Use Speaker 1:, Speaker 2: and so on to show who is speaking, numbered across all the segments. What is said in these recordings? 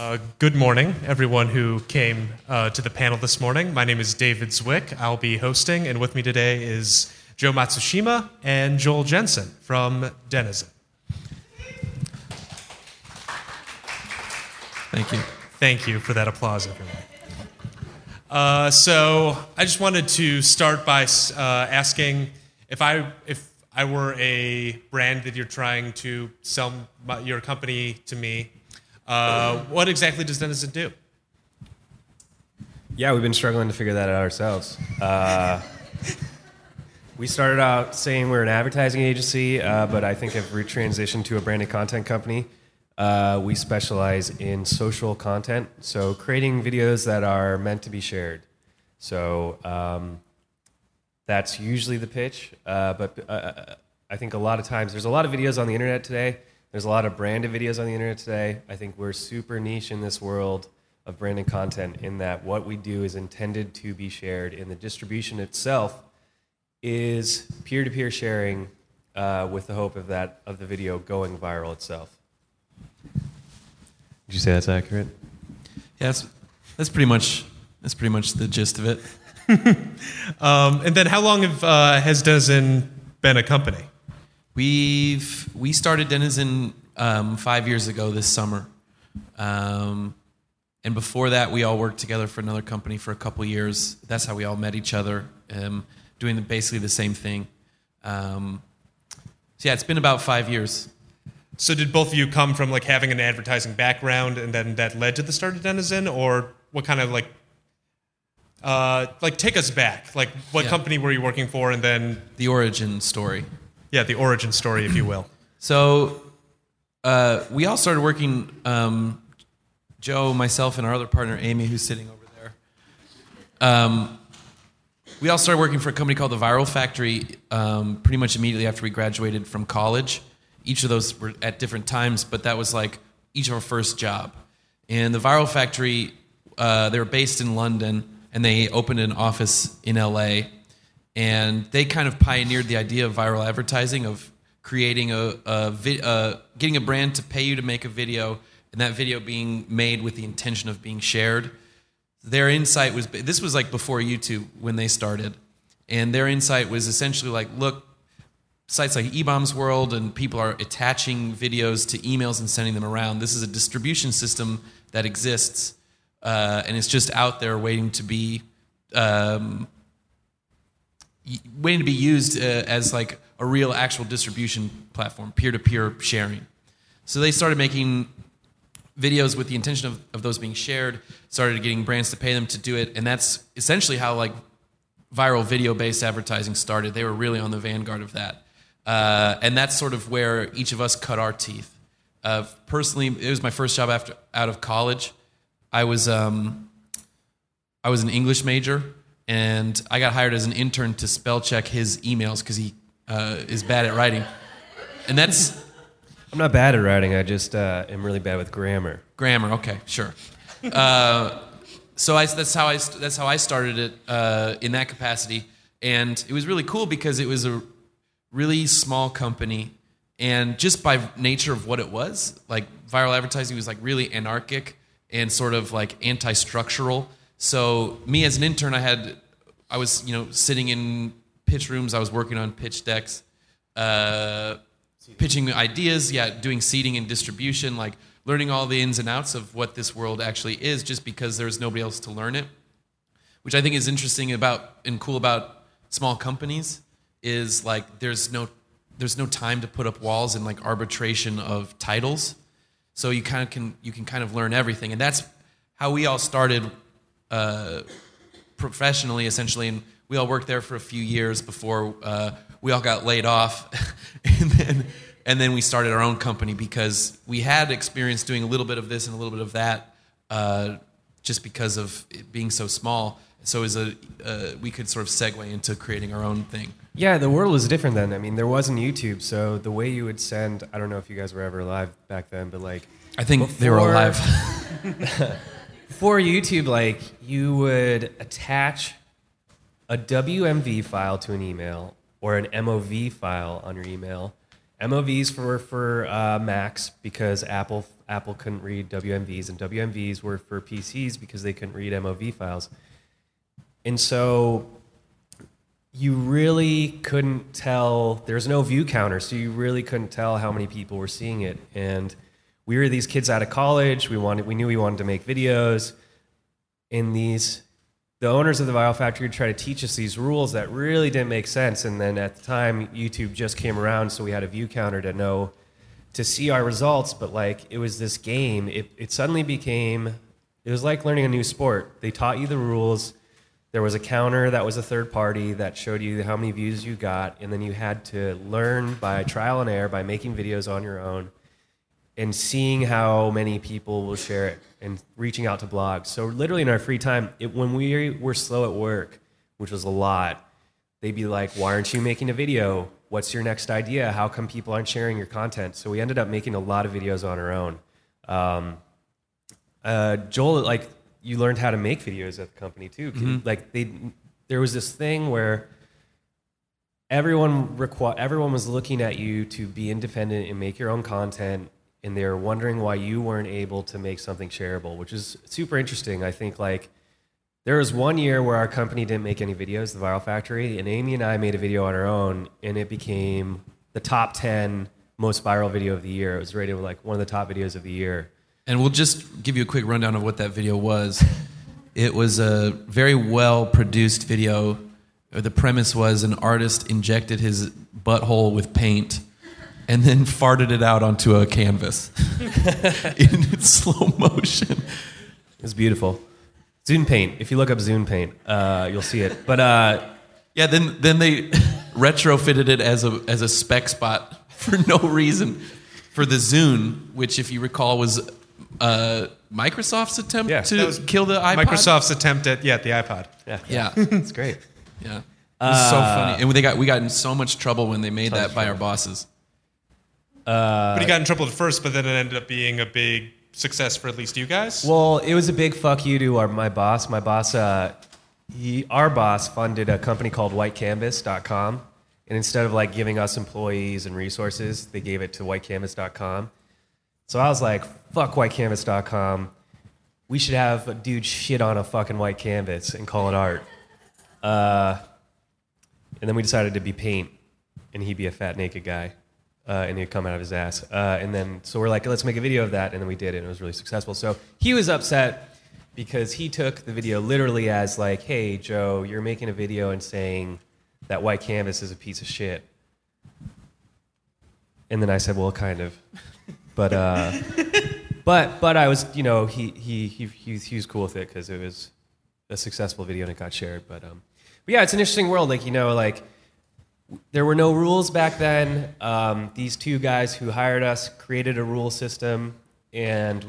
Speaker 1: Good morning, everyone who came to the panel this morning. My name is David Zwick. I'll be hosting, and with me today is Joe Matsushima and Joel Jensen from Denizen.
Speaker 2: Thank you.
Speaker 1: Thank you for that applause, everyone. So I just wanted to start by asking if I were a brand that you're trying to sell your company to me, what exactly does Denizen do?
Speaker 3: Yeah, we've been struggling to figure that out ourselves. We started out saying we're an advertising agency, but I think have retransitioned to a branded content company. We specialize in social content, so creating videos that are meant to be shared. So that's usually the pitch, but I think a lot of times, there's a lot of videos on the internet today. There's a lot of branded videos on the internet today. I think we're super niche in this world of branded content in that what we do is intended to be shared, and the distribution itself is peer-to-peer sharing with the hope of the video going viral itself. Would you say that's accurate?
Speaker 2: Yeah, that's pretty much the gist of it.
Speaker 1: And then how long has Denizen been a company?
Speaker 2: We started Denizen 5 years ago this summer, and before that we all worked together for another company for a couple years. That's how we all met each other, doing basically the same thing. So yeah, it's been about 5 years.
Speaker 1: So did both of you come from like having an advertising background, and then that led to the start of Denizen, or what kind of like take us back? Like what company were you working for, and then
Speaker 2: the origin story.
Speaker 1: Yeah, the origin story, if you will.
Speaker 2: So we all started working, Joe, myself, and our other partner, Amy, who's sitting over there. We all started working for a company called The Viral Factory pretty much immediately after we graduated from college. Each of those were at different times, but that was like each of our first job. And The Viral Factory, they were based in London, and they opened an office in LA. And they kind of pioneered the idea of viral advertising, of creating getting a brand to pay you to make a video, and that video being made with the intention of being shared. Their insight was, this was like before YouTube when they started, and their insight was essentially like, look, sites like eBaum's World and people are attaching videos to emails and sending them around. This is a distribution system that exists, and it's just out there waiting to be used as like a real actual distribution platform, peer-to-peer sharing. So they started making videos with the intention of those being shared, started getting brands to pay them to do it, and that's essentially how like viral video-based advertising started. They were really on the vanguard of that. And that's sort of where each of us cut our teeth. Personally, it was my first job out of college. I was an English major, and I got hired as an intern to spell check his emails because he is bad at writing. And I'm
Speaker 3: not bad at writing. I just am really bad with grammar.
Speaker 2: Grammar, okay, sure. So that's how I started it in that capacity, and it was really cool because it was a really small company, and just by nature of what it was, like viral advertising was like really anarchic and sort of like anti-structural. So me as an intern, I was sitting in pitch rooms. I was working on pitch decks, pitching ideas, doing seeding and distribution, like learning all the ins and outs of what this world actually is, just because there's nobody else to learn it. Which I think is interesting and cool about small companies is like there's no time to put up walls and like arbitration of titles. So you can kind of learn everything, and that's how we all started. Professionally, essentially, and we all worked there for a few years before we all got laid off, and then we started our own company because we had experience doing a little bit of this and a little bit of that, just because of it being so small. So we could sort of segue into creating our own thing.
Speaker 3: Yeah, the world was different then. I mean, there wasn't YouTube, so the way you would send, I don't know if you guys were ever alive back then, but like
Speaker 2: I think they were alive.
Speaker 3: Before YouTube, like you would attach a WMV file to an email or an MOV file on your email, MOVs for Macs because Apple couldn't read WMVs, and WMVs were for PCs because they couldn't read MOV files. And so you really couldn't tell. There's no view counter, so you really couldn't tell how many people were seeing it. And we were these kids out of college. We knew we wanted to make videos. And the owners of the Viral Factory would try to teach us these rules that really didn't make sense. And then at the time, YouTube just came around, so we had a view counter to see our results. But like, it was this game. It suddenly became, it was like learning a new sport. They taught you the rules. There was a counter that was a third party that showed you how many views you got, and then you had to learn by trial and error, by making videos on your own, and seeing how many people will share it and reaching out to blogs. So literally in our free time, when we were slow at work, which was a lot, they'd be like, why aren't you making a video? What's your next idea? How come people aren't sharing your content? So we ended up making a lot of videos on our own. Joel, like, you learned how to make videos at the company too.
Speaker 2: Mm-hmm.
Speaker 3: Like there was this thing where everyone was looking at you to be independent and make your own content, and they were wondering why you weren't able to make something shareable, which is super interesting. I think like there was one year where our company didn't make any videos, the Viral Factory, and Amy and I made a video on our own, and it became the top 10 most viral video of the year. It was rated like one of the top videos of the year.
Speaker 2: And we'll just give you a quick rundown of what that video was. It was a very well-produced video. The premise was an artist injected his butthole with paint and then farted it out onto a canvas in slow motion.
Speaker 3: It was beautiful. Zune Paint. If you look up Zune Paint, you'll see it. But
Speaker 2: yeah, then they retrofitted it as a spec spot for no reason for the Zune, which, if you recall, was Microsoft's attempt to kill the iPod.
Speaker 1: Microsoft's attempt at the iPod.
Speaker 3: Yeah. It's great.
Speaker 2: Yeah, it was so funny, and we got in so much trouble when they made that by our bosses.
Speaker 1: But he got in trouble at first, but then it ended up being a big success for at least you guys.
Speaker 3: Well, it was a big fuck you to my boss. My boss, our boss funded a company called WhiteCanvas.com, and instead of like giving us employees and resources, they gave it to WhiteCanvas.com. So I was like, fuck WhiteCanvas.com. We should have a dude shit on a fucking white canvas and call it art. And then we decided to be Paint, and he'd be a fat naked guy, and he'd come out of his ass. And then, so we're like, let's make a video of that, and then we did it, and it was really successful. So he was upset because he took the video literally as like, hey, Joe, you're making a video and saying that white canvas is a piece of shit. And then I said, well, kind of. But I was, he was cool with it because it was a successful video and it got shared. But yeah, it's an interesting world. Like, like there were no rules back then. These two guys who hired us created a rule system, and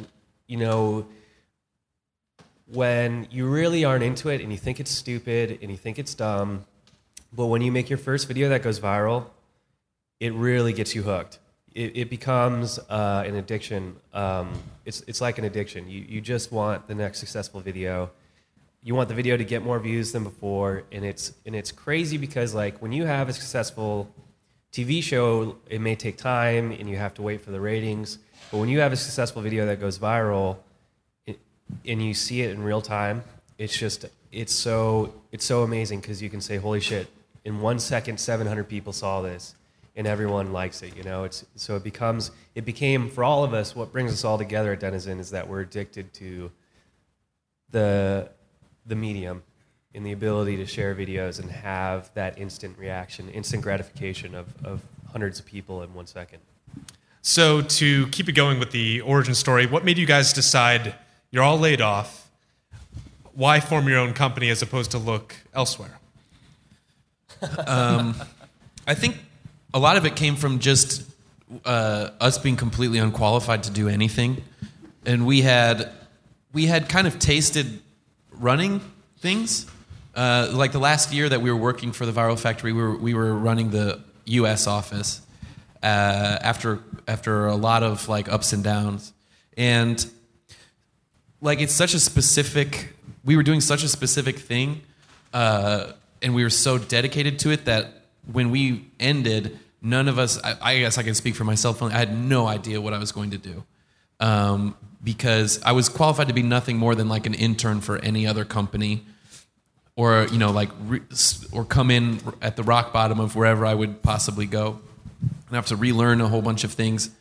Speaker 3: when you really aren't into it and you think it's stupid and you think it's dumb, but when you make your first video that goes viral, it really gets you hooked. It becomes an addiction. It's like an addiction. You just want the next successful video. You want the video to get more views than before, and it's crazy because like when you have a successful TV show, it may take time and you have to wait for the ratings. But when you have a successful video that goes viral, and you see it in real time, it's so amazing because you can say, holy shit, in 1 second 700 people saw this. And everyone likes it, it became for all of us. What brings us all together at Denizen is that we're addicted to the medium and the ability to share videos and have that instant reaction, instant gratification of hundreds of people in 1 second.
Speaker 1: So to keep it going with the origin story, what made you guys decide you're all laid off? Why form your own company as opposed to look elsewhere?
Speaker 2: I think a lot of it came from just us being completely unqualified to do anything, and we had kind of tasted running things. Like the last year that we were working for the Viral Factory, we were running the U.S. office after a lot of like ups and downs, and like it's such a specific. We were doing such a specific thing, and we were so dedicated to it that when we ended, none of us, I guess I can speak for myself, I had no idea what I was going to do. Because I was qualified to be nothing more than like an intern for any other company, or or come in at the rock bottom of wherever I would possibly go, and have to relearn a whole bunch of things,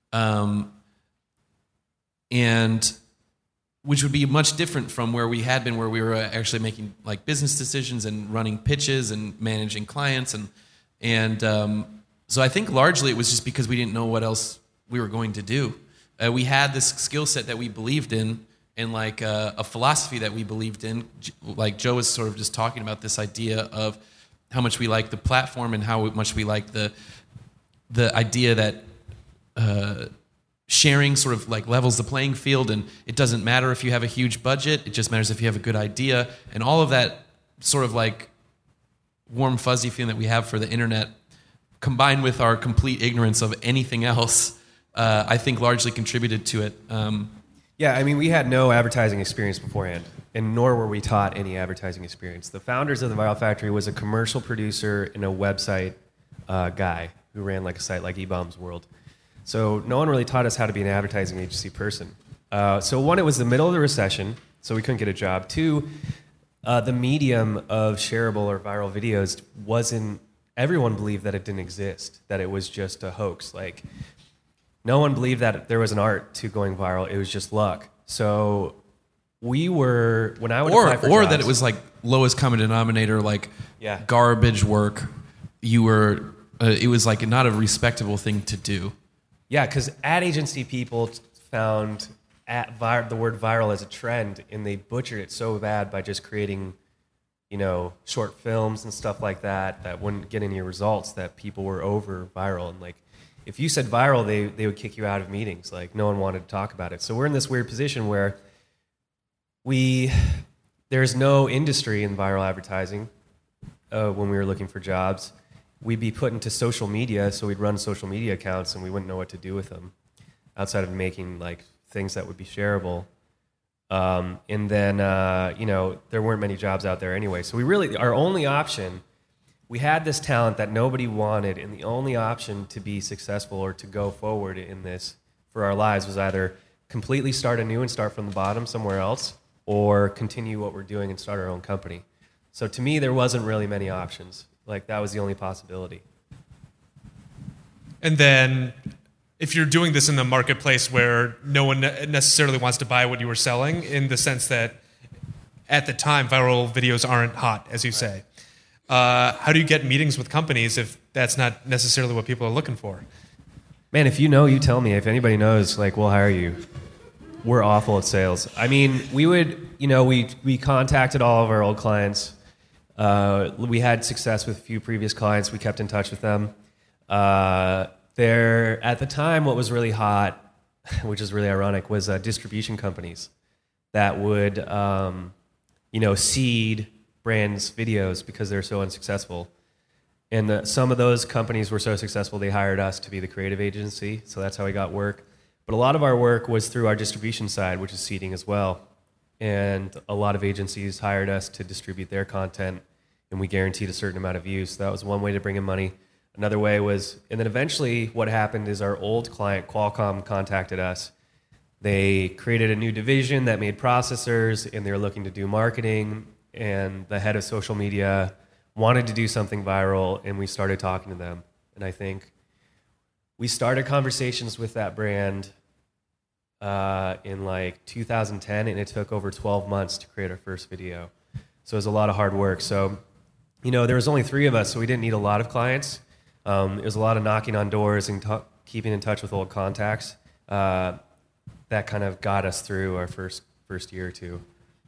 Speaker 2: and which would be much different from where we had been, where we were actually making like business decisions and running pitches and managing clients, and so I think largely it was just because we didn't know what else we were going to do. We had this skill set that we believed in, and like a philosophy that we believed in. Like Joe was sort of just talking about this idea of how much we like the platform and how much we like the idea that sharing sort of like levels the playing field, and it doesn't matter if you have a huge budget, it just matters if you have a good idea, and all of that sort of like warm fuzzy feeling that we have for the internet, combined with our complete ignorance of anything else, I think largely contributed to it.
Speaker 3: Yeah, I mean, we had no advertising experience beforehand, and nor were we taught any advertising experience. The founders of the Viral Factory was a commercial producer and a website guy who ran like a site like eBaum's World. So no one really taught us how to be an advertising agency person. So one, it was the middle of the recession, so we couldn't get a job. Two, the medium of shareable or viral videos wasn't, everyone believed that it didn't exist, that it was just a hoax. Like, no one believed that there was an art to going viral. It was just luck. So we were, when I would apply for jobs,
Speaker 2: that it was like lowest common denominator, like
Speaker 3: Yeah.
Speaker 2: garbage work. You were, it was like not a respectable thing to do.
Speaker 3: Yeah, because ad agency people found the word viral as a trend, and they butchered it so bad by just creating, short films and stuff like that wouldn't get any results, that people were over viral. And like, if you said viral, they would kick you out of meetings. Like, no one wanted to talk about it. So we're in this weird position where there's no industry in viral advertising. When we were looking for jobs, we'd be put into social media, so we'd run social media accounts, and we wouldn't know what to do with them outside of making like things that would be shareable. And then there weren't many jobs out there anyway. So our only option, we had this talent that nobody wanted, and the only option to be successful or to go forward in this for our lives was either completely start anew and start from the bottom somewhere else, or continue what we're doing and start our own company. So to me, there wasn't really many options. Like, that was the only possibility.
Speaker 1: And then if you're doing this in the marketplace where no one necessarily wants to buy what you were selling, in the sense that at the time viral videos aren't hot, as you say, how do you get meetings with companies if that's not necessarily what people are looking for?
Speaker 3: Man, if you know, you tell me. If anybody knows, like, we'll hire you. We're awful at sales. I mean, we contacted all of our old clients. We had success with a few previous clients. We kept in touch with them. At the time, what was really hot, which is really ironic, was distribution companies that would, seed brands' videos because they're so unsuccessful. And some of those companies were so successful, they hired us to be the creative agency. So that's how we got work. But a lot of our work was through our distribution side, which is seeding as well. And a lot of agencies hired us to distribute their content, and we guaranteed a certain amount of views. So that was one way to bring in money. Another way was, and then eventually what happened is our old client, Qualcomm, contacted us. They created a new division that made processors, and they were looking to do marketing, and the head of social media wanted to do something viral, and we started talking to them. And I think we started conversations with that brand in like 2010, and it took over 12 months to create our first video. So it was a lot of hard work. So, there was only 3 of us, so we didn't need a lot of clients. It was a lot of knocking on doors and keeping in touch with old contacts. That kind of got us through our first year or two.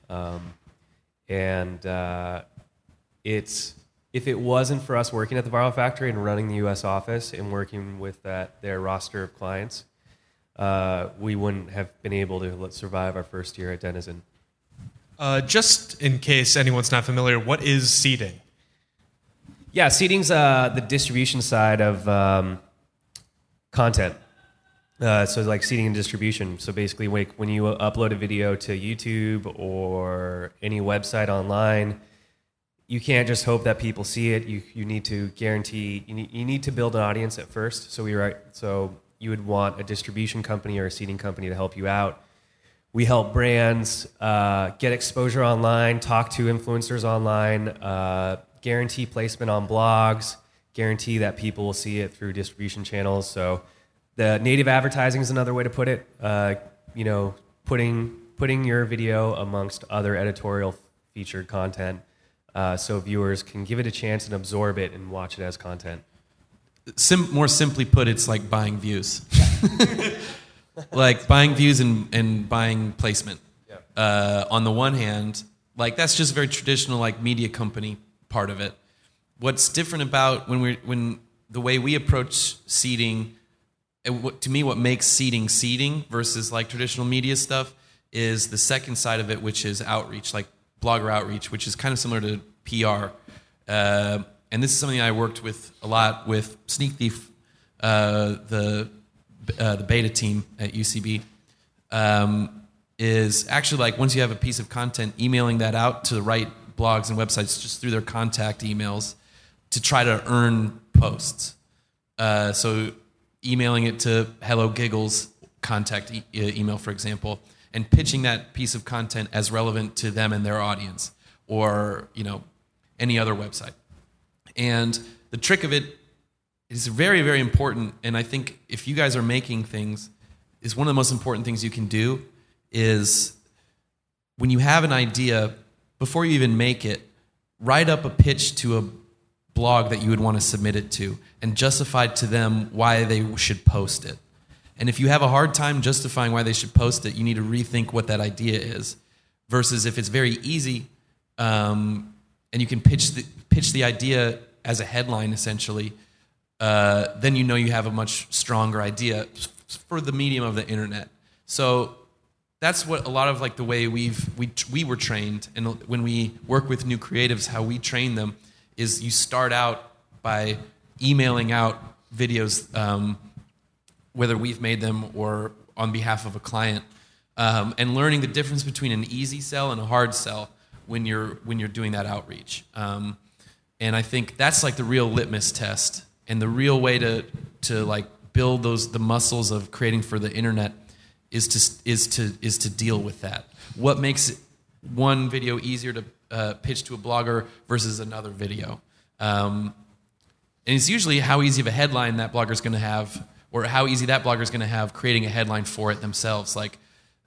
Speaker 3: If it wasn't for us working at the Viral Factory and running the U.S. office and working with their roster of clients, we wouldn't have been able to survive our first year at Denizen.
Speaker 1: Just in case anyone's not familiar, what is seeding?
Speaker 3: Yeah, seeding's the distribution side of content. So like seeding and distribution. So basically, when you upload a video to YouTube or any website online, you can't just hope that people see it. You need to guarantee, you need to build an audience at first. So you would want a distribution company or a seeding company to help you out. We help brands get exposure online, talk to influencers online, guarantee placement on blogs, guarantee that people will see it through distribution channels. So the native advertising is another way to put it. Putting your video amongst other editorial featured content, so viewers can give it a chance and absorb it and watch it as content.
Speaker 2: More simply put, it's like buying views. Like buying views and buying placement. Yeah. On the one hand, like that's just very traditional, like media company part of it. What's different about when the way we approach seeding, to me, what makes seeding versus like traditional media stuff is the second side of it, which is outreach, like blogger outreach, which is kind of similar to PR. And this is something I worked with a lot with Sneak Thief, the beta team at UCB, is actually like once you have a piece of content, emailing that out to the right blogs and websites just through their contact emails to try to earn posts. So emailing it to Hello Giggles contact email, for example, and pitching that piece of content as relevant to them and their audience, or any other website. And the trick of it is very, very important. And I think if you guys are making things, is one of the most important things you can do is when you have an idea, before you even make it, write up a pitch to a blog that you would want to submit it to and justify to them why they should post it. And if you have a hard time justifying why they should post it, you need to rethink what that idea is. Versus if it's very easy, and you can pitch the idea as a headline, essentially, then you have a much stronger idea for the medium of the internet. So that's what a lot of like the way we were trained, and when we work with new creatives, how we train them is you start out by emailing out videos, whether we've made them or on behalf of a client, and learning the difference between an easy sell and a hard sell when you're doing that outreach. And I think that's like the real litmus test, and the real way to like build the muscles of creating for the internet is to deal with that. What makes one video easier to pitch to a blogger versus another video? And it's usually how easy of a headline that blogger's going to have, or how easy that blogger's going to have creating a headline for it themselves. Like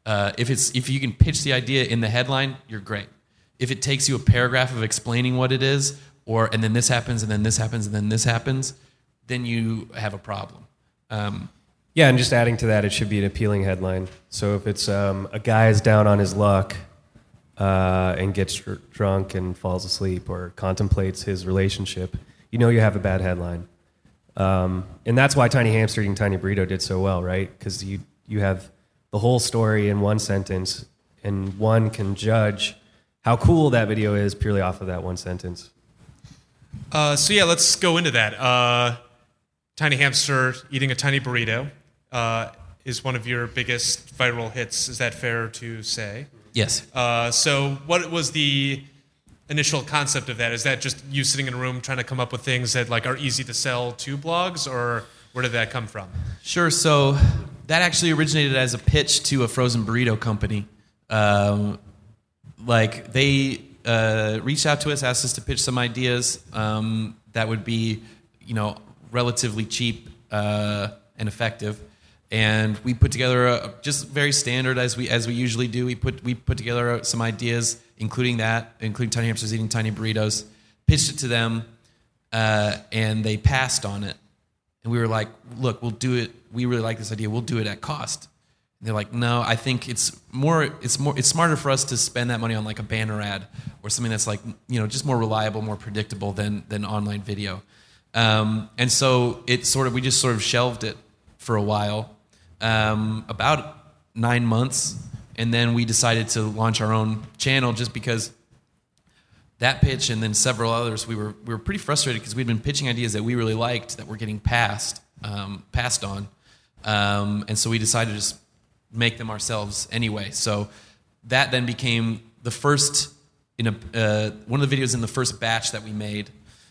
Speaker 2: if you can pitch the idea in the headline, you're great. If it takes you a paragraph of explaining what it is, and then this happens, and then this happens, and then this happens, then you have a problem.
Speaker 3: Yeah, and just adding to that, it should be an appealing headline. So if it's a guy is down on his luck and gets drunk and falls asleep or contemplates his relationship, you have a bad headline. And that's why Tiny Hamster Eating Tiny Burrito did so well, right? Because you have the whole story in one sentence, and one can judge how cool that video is purely off of that one sentence.
Speaker 1: So yeah, let's go into that. Tiny Hamster Eating a Tiny Burrito is one of your biggest viral hits. Is that fair to say?
Speaker 2: Yes.
Speaker 1: So what was the initial concept of that? Is that just you sitting in a room trying to come up with things that like are easy to sell to blogs, or where did that come from?
Speaker 2: Sure. So that actually originated as a pitch to a frozen burrito company. Like they reached out to us, asked us to pitch some ideas that would be, relatively cheap and effective. And we put together just very standard as we usually do. We put together some ideas, including Tiny Hamsters Eating Tiny Burritos, pitched it to them, and they passed on it. And we were like, "Look, we'll do it. We really like this idea. We'll do it at cost." And they're like, "No, I think it's smarter for us to spend that money on like a banner ad or something that's like just more reliable, more predictable than online video." And so we just sort of shelved it for a while. About 9 months, and then we decided to launch our own channel just because that pitch and then several others, we were pretty frustrated because we'd been pitching ideas that we really liked that were getting passed on, and so we decided to just make them ourselves anyway. So that then became the first in one of the videos in the first batch that we made,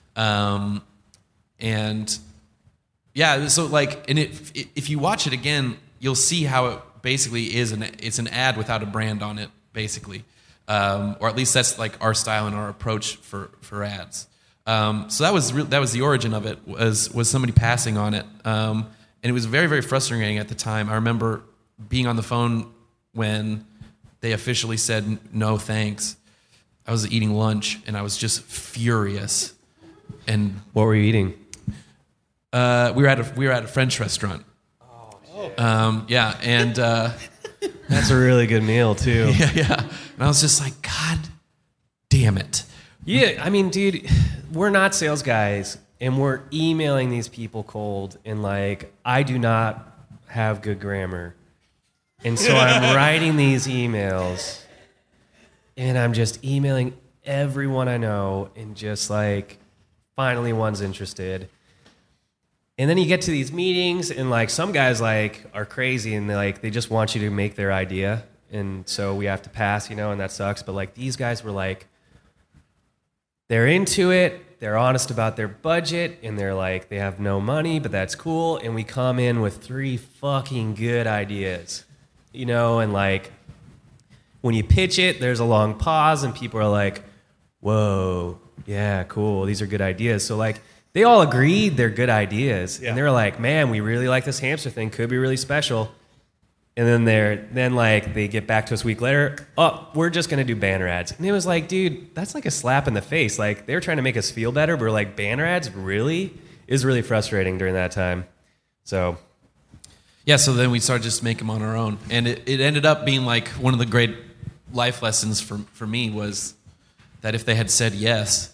Speaker 2: and yeah, so like, and if you watch it again, you'll see how it basically is it's an ad without a brand on it, basically, or at least that's like our style and our approach for ads. So that was the origin of it, was somebody passing on it, and it was very, very frustrating at the time. I remember being on the phone when they officially said no thanks. I was eating lunch and I was just furious. And
Speaker 3: What were you eating?
Speaker 2: we were at a French restaurant. Yeah, and
Speaker 3: That's a really good meal too.
Speaker 2: yeah, and I was just like, God damn it.
Speaker 3: Yeah, I mean, dude, we're not sales guys, and we're emailing these people cold, and like, I do not have good grammar, and so I'm writing these emails, and I'm just emailing everyone I know, and just like, finally one's interested. And then you get to these meetings, and like, some guys like are crazy, and they just want you to make their idea, and so we have to pass, and that sucks. But like, these guys were like, they're into it, they're honest about their budget, and they're like, they have no money, but that's cool. And we come in with 3 fucking good ideas, and like, when you pitch it, there's a long pause, and people are like, whoa, yeah, cool, these are good ideas. So like, they all agreed they're good ideas, and they were like, man, we really like this hamster thing, could be really special. And then they get back to us a week later, oh, we're just going to do banner ads. And it was like, dude, that's like a slap in the face. Like, they were trying to make us feel better, but we're like, banner ads, really? It was really frustrating during that time. So,
Speaker 2: Yeah, so then we started just making them on our own. And it ended up being like one of the great life lessons for me was that if they had said yes,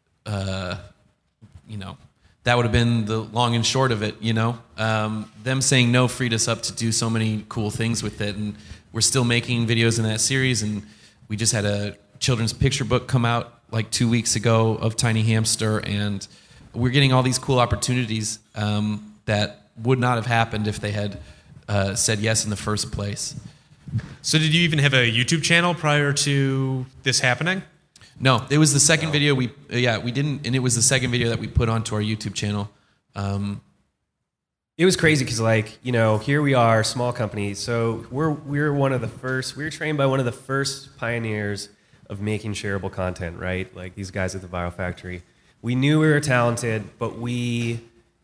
Speaker 2: that would have been the long and short of it, Them saying no freed us up to do so many cool things with it. And we're still making videos in that series. And we just had a children's picture book come out like 2 weeks ago of Tiny Hamster. And we're getting all these cool opportunities that would not have happened if they had said yes in the first place.
Speaker 1: So did you even have a YouTube channel prior to this happening?
Speaker 2: No, it was the second video we didn't, and it was the second video that we put onto our YouTube channel.
Speaker 3: it was crazy because, here we are, small company. So we're one of the first. We were trained by one of the first pioneers of making shareable content, right? Like these guys at the Viral Factory. We knew we were talented, but we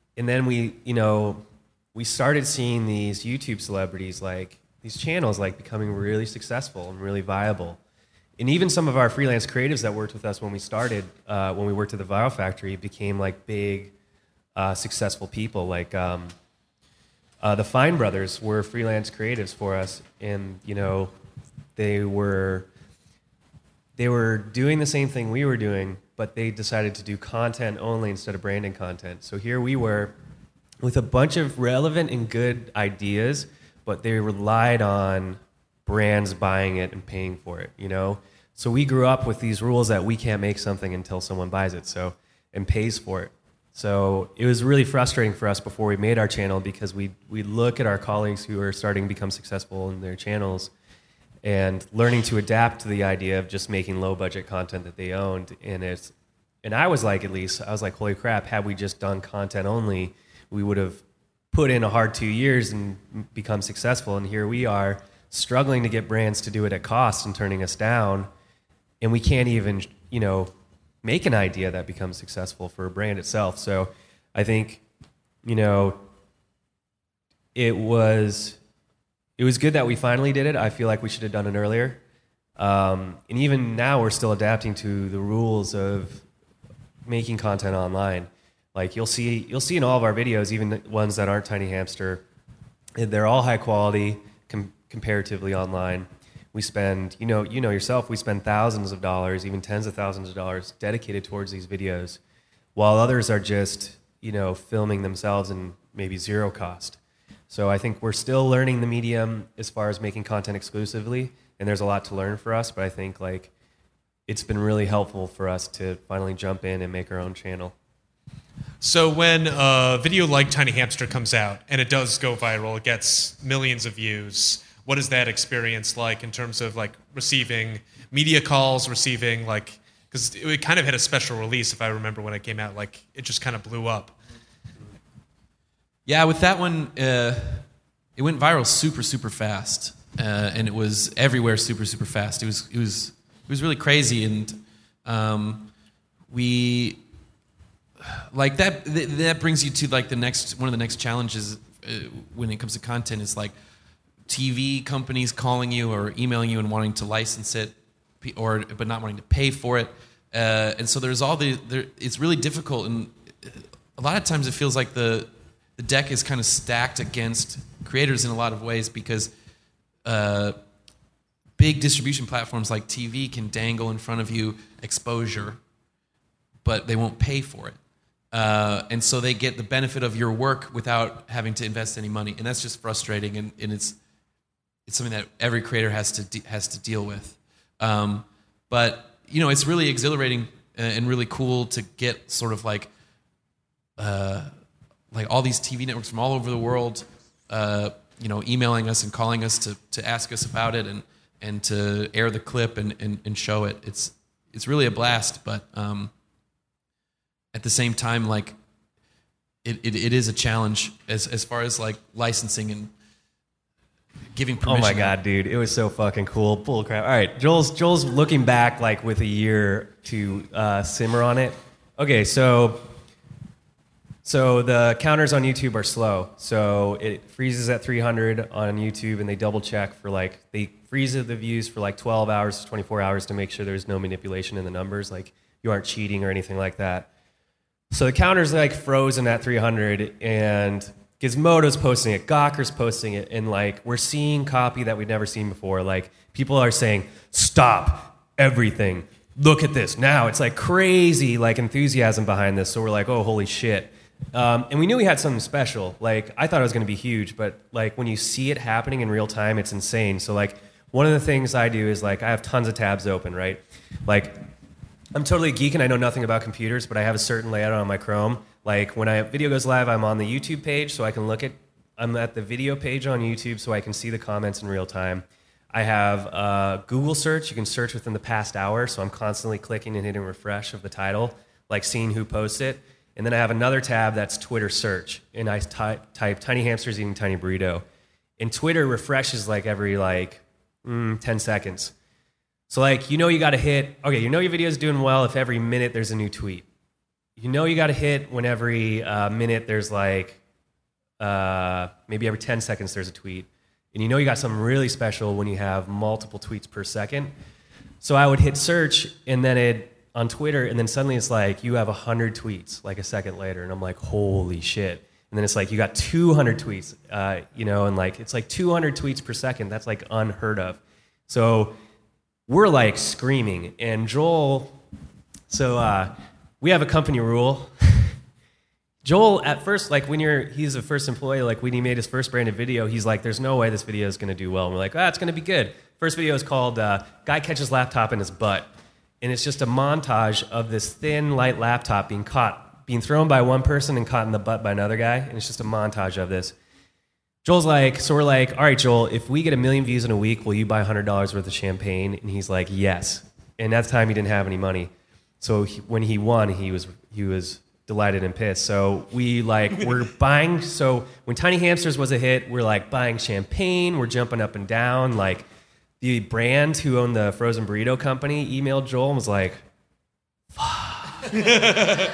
Speaker 3: started seeing these YouTube celebrities, like these channels, like becoming really successful and really viable. And even some of our freelance creatives that worked with us when we started, when we worked at the Viral Factory, became like big, successful people. Like the Fine Brothers were freelance creatives for us, and they were doing the same thing we were doing, but they decided to do content only instead of branding content. So here we were with a bunch of relevant and good ideas, but they relied on brands buying it and paying for it, So we grew up with these rules that we can't make something until someone buys it, and pays for it. So it was really frustrating for us before we made our channel, because we look at our colleagues who are starting to become successful in their channels and learning to adapt to the idea of just making low budget content that they owned. And I was like, holy crap, had we just done content only, we would have put in a hard 2 years and become successful. And here we are, struggling to get brands to do it at cost and turning us down, and we can't even, make an idea that becomes successful for a brand itself. So I think, it was good that we finally did it. I feel like we should have done it earlier. And even now we're still adapting to the rules of making content online. Like you'll see in all of our videos, even the ones that aren't Tiny Hamster, they're all high quality, comparatively online. We spend, yourself, we spend thousands of dollars, even tens of thousands of dollars dedicated towards these videos, while others are just, filming themselves and maybe zero cost. So I think we're still learning the medium as far as making content exclusively, and there's a lot to learn for us, but I think it's been really helpful for us to finally jump in and make our own channel.
Speaker 1: So when a video like Tiny Hamster comes out and it does go viral, it gets millions of views, what is that experience like in terms of like receiving media calls, receiving like, because it kind of had a special release, if I remember when it came out, like it just kind of blew up.
Speaker 2: Yeah, with that one, it went viral super fast, and it was everywhere super fast. It was really crazy, and we like that. That brings you to like one of the next challenges when it comes to content is like TV companies calling you or emailing you and wanting to license it, but not wanting to pay for it, and so there's it's really difficult, and a lot of times it feels like the deck is kind of stacked against creators in a lot of ways because big distribution platforms like TV can dangle in front of you exposure, but they won't pay for it. And so they get the benefit of your work without having to invest any money. And that's just frustrating, and it's something that every creator has to deal with. But, it's really exhilarating and really cool to get sort of like all these TV networks from all over the world, emailing us and calling us to ask us about it and to air the clip and show it. It's really a blast, but at the same time, like it is a challenge as far as like licensing and giving permission.
Speaker 3: Oh my god, dude, it was so fucking cool. Bull crap. All right, Joel's looking back like with a year to simmer on it. Okay, so the counters on YouTube are slow. So it freezes at 300 on YouTube, and they double check for they freeze the views for 12 hours, 24 hours to make sure there's no manipulation in the numbers, like you aren't cheating or anything like that. So the counter's frozen at 300, and Gizmodo's posting it, Gawker's posting it, and we're seeing copy that we've never seen before. People are saying, "Stop everything! Look at this now!" It's crazy enthusiasm behind this. So we're oh, holy shit! And we knew we had something special. I thought it was going to be huge, but when you see it happening in real time, it's insane. So one of the things I do is I have tons of tabs open, right? I'm totally a geek and I know nothing about computers, but I have a certain layout on my Chrome. When a video goes live, I'm on the YouTube page, so I can I'm at the video page on YouTube, so I can see the comments in real time. I have Google search. You can search within the past hour, so I'm constantly clicking and hitting refresh of the title, seeing who posts it. And then I have another tab that's Twitter search, and I type Tiny Hamsters Eating Tiny Burrito. And Twitter refreshes every 10 seconds. So you got to hit, okay, your video's doing well if every minute there's a new tweet. You got to hit when every minute there's maybe every 10 seconds there's a tweet. And you got something really special when you have multiple tweets per second. So I would hit search, and then on Twitter, and then suddenly it's you have 100 tweets a second later, and I'm holy shit. And then it's you got 200 tweets, and it's 200 tweets per second. That's unheard of. So we're screaming, and Joel, so we have a company rule. Joel, at first, he's a first employee, when he made his first branded video, he's there's no way this video is going to do well. And we're it's going to be good. First video is called Guy Catches Laptop in His Butt. And it's just a montage of this thin, light laptop being thrown by one person and caught in the butt by another guy. And it's just a montage of this. Joel's so we're all right, Joel, if we get 1 million views in a week, will you buy $100 worth of champagne? And he's yes. And at the time, he didn't have any money. So when he won, he was delighted and pissed. So we we're buying. So when Tiny Hamsters was a hit, we're buying champagne. We're jumping up and down. The brand who owned the frozen burrito company emailed Joel and was fuck.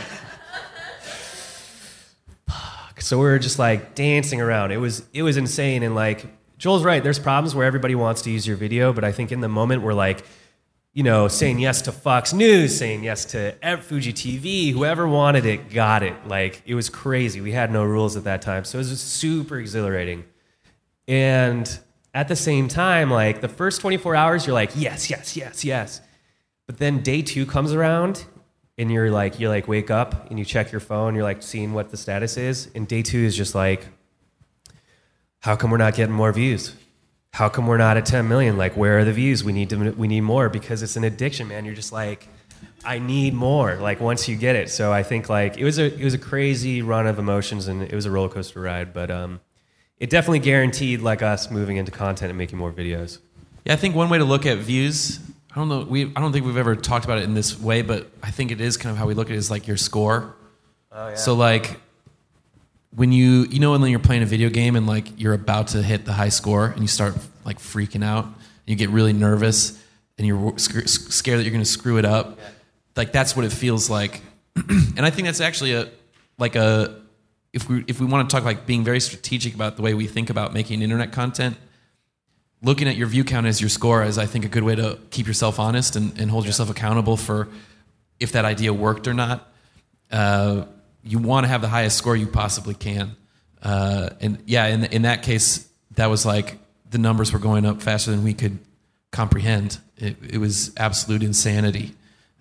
Speaker 3: So we were just dancing around. It was insane. And Joel's right. There's problems where everybody wants to use your video, but I think in the moment we're saying yes to Fox News, saying yes to Fuji TV. Whoever wanted it got it. It was crazy. We had no rules at that time, so it was super exhilarating. And at the same time, the first 24 hours, you're yes. But then day 2 comes around, and you're wake up and you check your phone, you're seeing what the status is, and day 2 is just how come we're not getting more views? How come we're not at 10 million? Where are the views? We need more, because it's an addiction, man. You're just I need more. Once you get it. So I think it was a crazy run of emotions, and it was a roller coaster ride. But it definitely guaranteed like us moving into content and making more videos.
Speaker 2: Yeah, I think one way to look at views, I don't think we've ever talked about it in this way, but I think it is kind of how we look at it, is like your score.
Speaker 3: Oh, yeah.
Speaker 2: So like when when you're playing a video game and like you're about to hit the high score and you start like freaking out and you get really nervous and you're scared that you're going to screw it up. Yeah. Like that's what it feels like. And I think that's actually if we want to talk like being very strategic about the way we think about making internet content, looking at your view count as your score is, I think, a good way to keep yourself honest and hold yourself accountable for if that idea worked or not. You want to have the highest score you possibly can. And yeah, in that case, that was like the numbers were going up faster than we could comprehend. It was absolute insanity.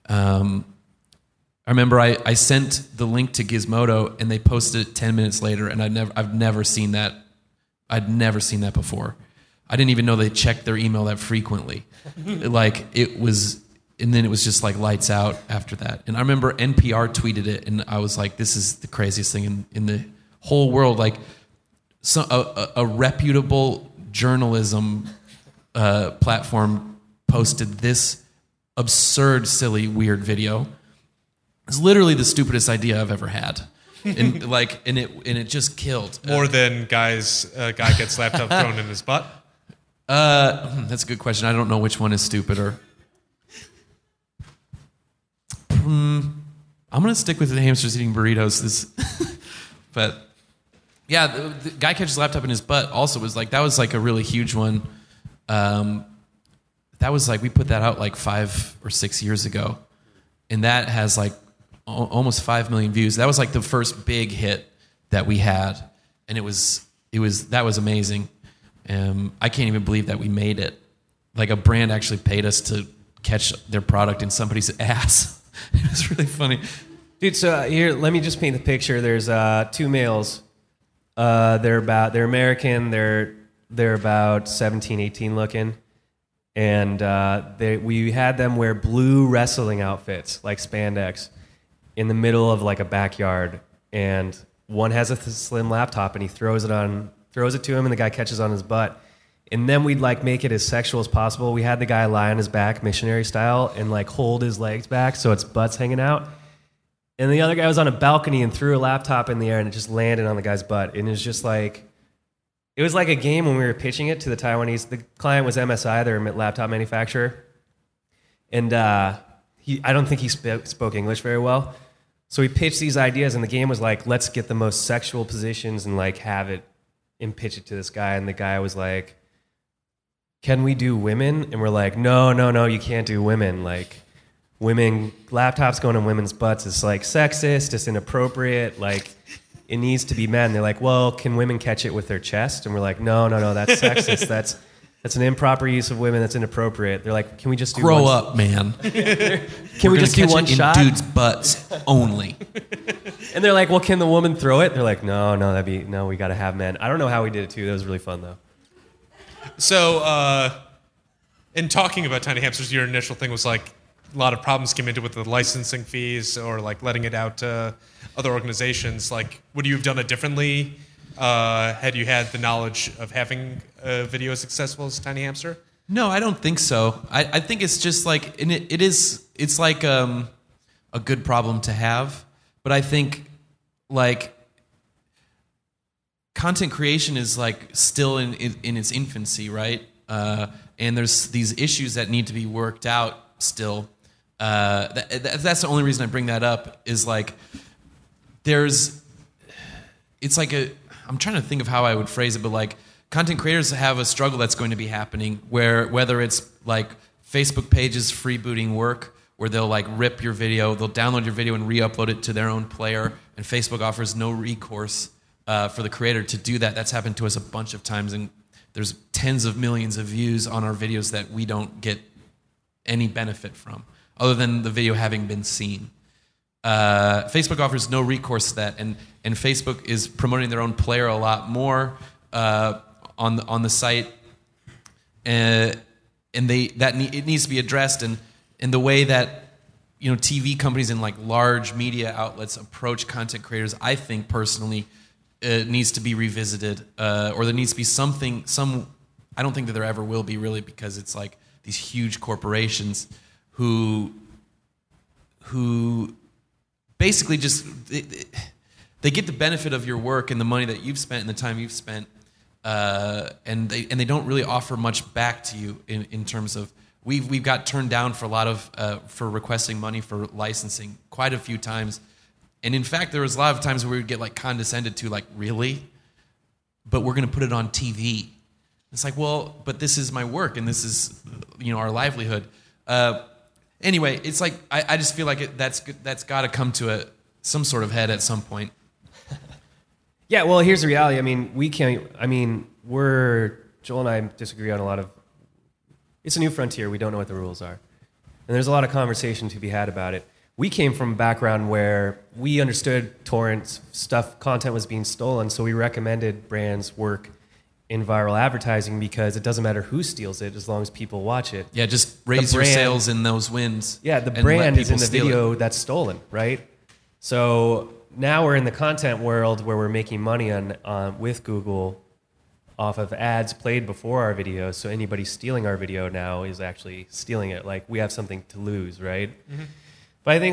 Speaker 2: I remember I sent the link to Gizmodo and they posted it 10 minutes later, and I've never seen that. I'd never seen that before. I didn't even know they checked their email that frequently. Like it was, and then it was just like lights out after that. And I remember NPR tweeted it, and I was like, "This is the craziest thing in the whole world." Like, a reputable journalism platform posted this absurd, silly, weird video. It's literally the stupidest idea I've ever had, and it just killed.
Speaker 1: More than a guy gets laptop thrown in his butt.
Speaker 2: That's a good question. I don't know which one is stupider. I'm gonna stick with the hamsters eating burritos. But yeah, the guy catches a laptop in his butt. Also, was like that was like a really huge one. That was like we put that out like 5 or 6 years ago, and that has like almost 5 million views. That was like the first big hit that we had, and that was amazing. I can't even believe that we made it. Like a brand actually paid us to catch their product in somebody's ass. It was really funny.
Speaker 3: Dude, so here, let me just paint the picture. There's 2 males. They're American. They're about 17, 18 looking. And we had them wear blue wrestling outfits, like spandex, in the middle of like a backyard. And one has a slim laptop, and he throws it to him, and the guy catches on his butt. And then we'd like make it as sexual as possible. We had the guy lie on his back, missionary style, and like hold his legs back so its butt's hanging out. And the other guy was on a balcony and threw a laptop in the air, and it just landed on the guy's butt. And it was just like, it was like a game when we were pitching it to the Taiwanese. The client was MSI, their laptop manufacturer. And I don't think he spoke English very well. So we pitched these ideas, and the game was like, let's get the most sexual positions and like have it and pitch it to this guy. And the guy was like, can we do women? And we're like, no, you can't do women. Like, women, laptops going in women's butts is like sexist, it's inappropriate, like it needs to be men. They're like, well, can women catch it with their chest? And we're like, no, that's sexist. That's an improper use of women. That's inappropriate. They're like, can we just do
Speaker 2: grow up, man?
Speaker 3: Can we just do one shot?
Speaker 2: In dudes' butts only.
Speaker 3: And they're like, well, can the woman throw it? They're like, no, we got to have men. I don't know how we did it too. That was really fun though.
Speaker 1: So, in talking about Tiny Hamsters, your initial thing was like a lot of problems came into with the licensing fees or like letting it out to other organizations. Like, would you have done it differently had you had the knowledge of having a video as successful as Tiny Hamster?
Speaker 2: No, I don't think so. I think it's just like, and it's like a good problem to have. But I think like content creation is like still in its infancy, right? And there's these issues that need to be worked out still. That's the only reason I bring that up is like it's like I'm trying to think of how I would phrase it, but like content creators have a struggle that's going to be happening where whether it's like Facebook pages freebooting work where they'll like rip your video, they'll download your video and re-upload it to their own player, and Facebook offers no recourse for the creator to do that. That's happened to us a bunch of times, and there's tens of millions of views on our videos that we don't get any benefit from, other than the video having been seen. Facebook offers no recourse to that, and Facebook is promoting their own player a lot more on the site, and it needs to be addressed. And the way that TV companies and like large media outlets approach content creators, I think personally, needs to be revisited, or there needs to be something. I don't think that there ever will be, really, because it's like these huge corporations who basically just they get the benefit of your work and the money that you've spent and the time you've spent, and they don't really offer much back to you in terms of we've got turned down for a lot of for requesting money for licensing quite a few times, and in fact there was a lot of times where we would get like condescended to, like, really, but we're going to put it on TV. It's like, well, but this is my work and this is our livelihood. Anyway, it's like I just feel like that's got to come to some sort of head at some point.
Speaker 3: Yeah, well, here's the reality. I mean, Joel and I disagree on a lot of. It's a new frontier. We don't know what the rules are, and there's a lot of conversation to be had about it. We came from a background where we understood torrents content was being stolen, so we recommended brands work in viral advertising because it doesn't matter who steals it as long as people watch it.
Speaker 2: Yeah, just raise your sales in those wins.
Speaker 3: Yeah, the brand is in the video that's stolen, right? So now we're in the content world where we're making money on with Google off of ads played before our video. So anybody stealing our video now is actually stealing it. Like, we have something to lose, right? Mm-hmm. But I think,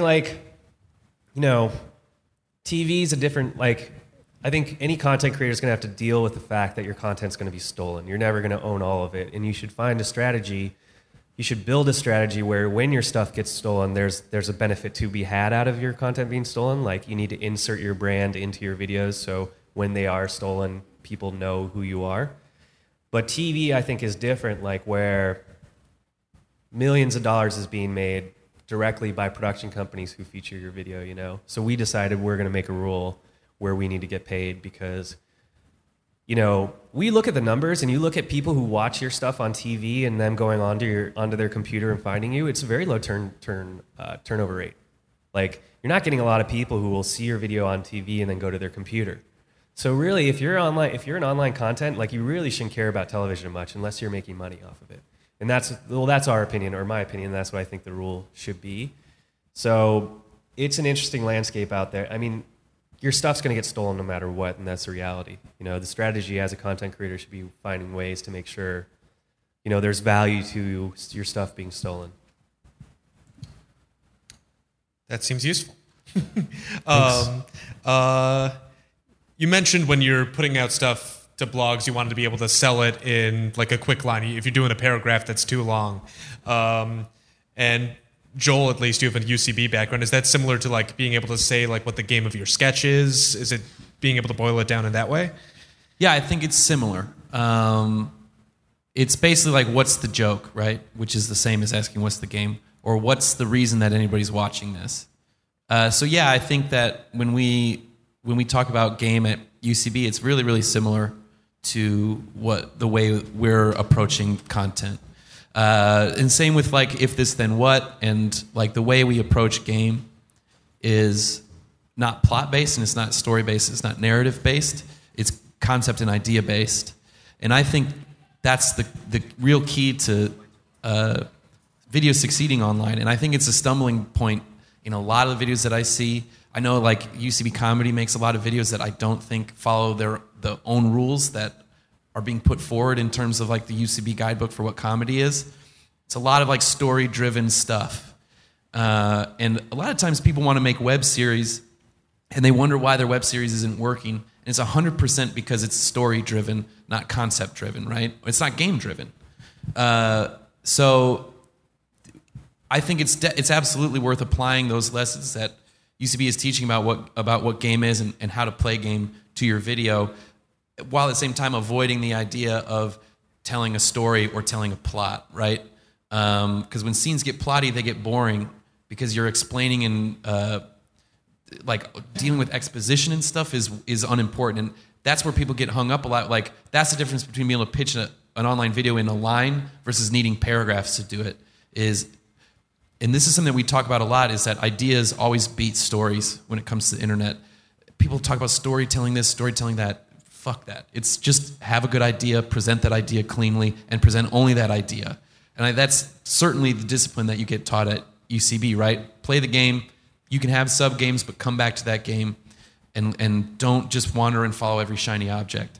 Speaker 3: TV is a different, I think any content creator is going to have to deal with the fact that your content's going to be stolen. You're never going to own all of it. And you should find a strategy. You should build a strategy where when your stuff gets stolen, there's a benefit to be had out of your content being stolen. Like, you need to insert your brand into your videos so when they are stolen, people know who you are. But TV, I think, is different, where millions of dollars is being made directly by production companies who feature your video, So we decided we're going to make a rule where we need to get paid because, we look at the numbers and you look at people who watch your stuff on TV and them going onto their computer and finding you. It's a very low turnover rate. Like, you're not getting a lot of people who will see your video on TV and then go to their computer. So really, if you're an online content, you really shouldn't care about television much unless you're making money off of it. And that's our opinion, or my opinion. That's what I think the rule should be. So it's an interesting landscape out there. I mean, your stuff's going to get stolen no matter what, and that's the reality. The strategy as a content creator should be finding ways to make sure, there's value to your stuff being stolen.
Speaker 1: That seems useful. You mentioned when you're putting out stuff to blogs, you wanted to be able to sell it in a quick line. If you're doing a paragraph that's too long, and Joel, at least you have a UCB background. Is that similar to being able to say what the game of your sketch is? Is it being able to boil it down in that way?
Speaker 2: Yeah, I think it's similar. It's basically what's the joke, right? Which is the same as asking what's the game, or what's the reason that anybody's watching this. So yeah, I think that when we talk about game at UCB, it's really, really similar to the way we're approaching content. And same with if this then what, and the way we approach game is not plot based and it's not story based, it's not narrative based, it's concept and idea based. And I think that's the real key to video succeeding online. And I think it's a stumbling point in a lot of the videos that I see. I know UCB Comedy makes a lot of videos that I don't think follow their own rules that are being put forward in terms of the UCB guidebook for what comedy is. It's a lot of story-driven stuff. And a lot of times people want to make web series and they wonder why their web series isn't working. And it's 100% because it's story-driven, not concept-driven, right? It's not game-driven. So I think it's absolutely worth applying those lessons that UCB is teaching about what game is and how to play game to your video, while at the same time avoiding the idea of telling a story or telling a plot, right? Because when scenes get plotty, they get boring because you're explaining and dealing with exposition and stuff is unimportant. And that's where people get hung up a lot. That's the difference between being able to pitch an online video in a line versus needing paragraphs to do it. And this is something that we talk about a lot, is that ideas always beat stories when it comes to the internet. People talk about storytelling this, storytelling that. Fuck that. It's just have a good idea, present that idea cleanly, and present only that idea. And that's certainly the discipline that you get taught at UCB, right? Play the game. You can have sub-games, but come back to that game and don't just wander and follow every shiny object.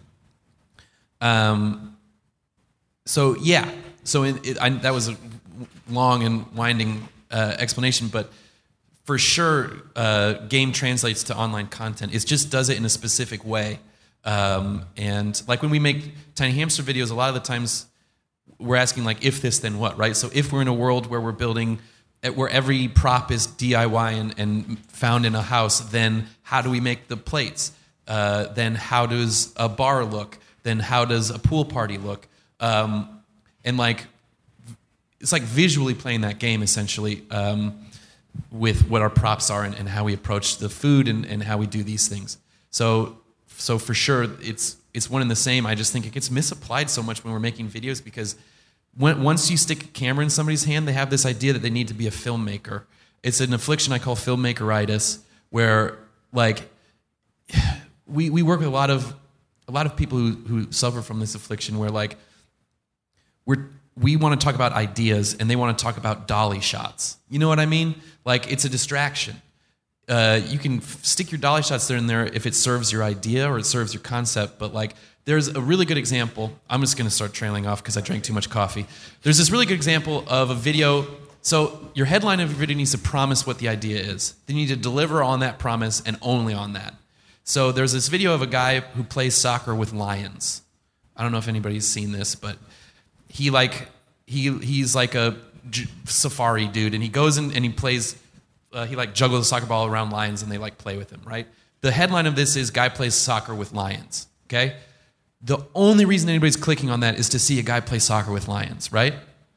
Speaker 2: So yeah, that was a long and winding explanation, but for sure, game translates to online content. It just does it in a specific way. And like when we make Tiny Hamster videos, a lot of the times we're asking like, if this, then what, right? So if we're in a world where we're building, where every prop is DIY and found in a house, then how do we make the plates? Then how does a bar look? Then how does a pool party look? And like, it's like visually playing that game essentially, with what our props are and how we approach the food and how we do these things. So for sure, it's one and the same. I just think it gets misapplied so much when we're making videos because once you stick a camera in somebody's hand, they have this idea that they need to be a filmmaker. It's an affliction I call filmmakeritis, where like we work with a lot of people who suffer from this affliction, where like we want to talk about ideas and they want to talk about dolly shots. You know what I mean? Like it's a distraction. You can stick your dolly shots there and there if it serves your idea or it serves your concept, but like there's a really good example. I'm just going to start trailing off because I drank too much coffee. There's this really good example of a video. So your headline of your video needs to promise what the idea is. Then you need to deliver on that promise and only on that. So there's this video of a guy who plays soccer with lions. I don't know if anybody's seen this, but he's like a safari dude, and he goes in and he plays. He like juggles a soccer ball around lions, and they like play with him. Right. The headline of this is "Guy plays soccer with lions." Okay. The only reason anybody's clicking on that is to see a guy play soccer with lions. Right.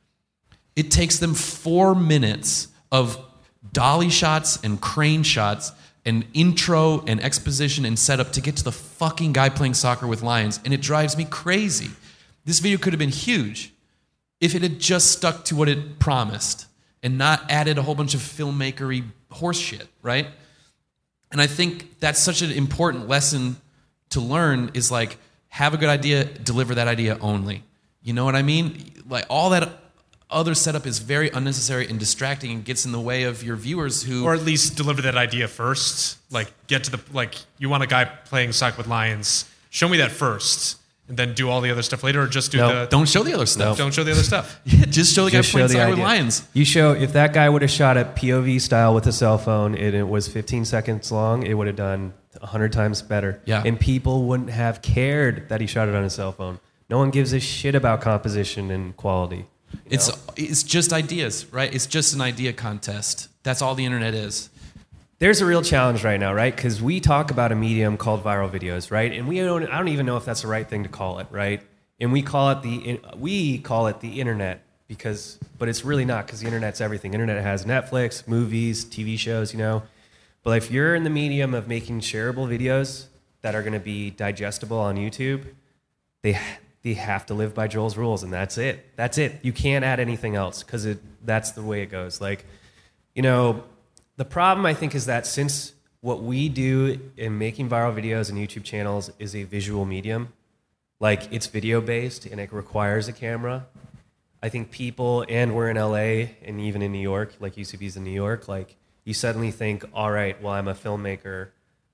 Speaker 2: It takes them 4 minutes of dolly shots and crane shots and intro and exposition and setup to get to the fucking guy playing soccer with lions, and it drives me crazy. This video could have been huge if it had just stuck to what it promised and not added a whole bunch of filmmakery horse shit, right? And I think that's such an important lesson to learn is like, have a good idea, deliver that idea only. You know what I mean? Like all that other setup is very unnecessary and distracting and gets in the way of your viewers who...
Speaker 1: Or at least deliver that idea first. Like, get to the... Like, you want a guy playing soccer with lions. Show me that first. And then do all the other stuff later, or just do the...
Speaker 2: Don't show the other stuff.
Speaker 1: Don't show the other stuff.
Speaker 2: Yeah, just show the guy playing soccer with lions.
Speaker 3: You show... If that guy would have shot it POV style with a cell phone and it was 15 seconds long, it would have done 100 times better.
Speaker 2: Yeah.
Speaker 3: And people wouldn't have cared that he shot it on a cell phone. No one gives a shit about composition and quality.
Speaker 2: It's just ideas, right? It's just an idea contest. That's all the internet is.
Speaker 3: There's a real challenge right now, right? Because we talk about a medium called viral videos, right? And I don't even know if that's the right thing to call it, right? And we call it the internet but it's really not, because the internet's everything. Internet has Netflix, movies, TV shows, But if you're in the medium of making shareable videos that are going to be digestible on YouTube, they have to live by Joel's rules, and that's it. That's it. You can't add anything else because that's the way it goes. Like, the problem, I think, is that since what we do in making viral videos and YouTube channels is a visual medium, like it's video-based and it requires a camera, I think people, and we're in LA and even in New York, like UCB's in New York, like you suddenly think, all right, well, I'm a filmmaker,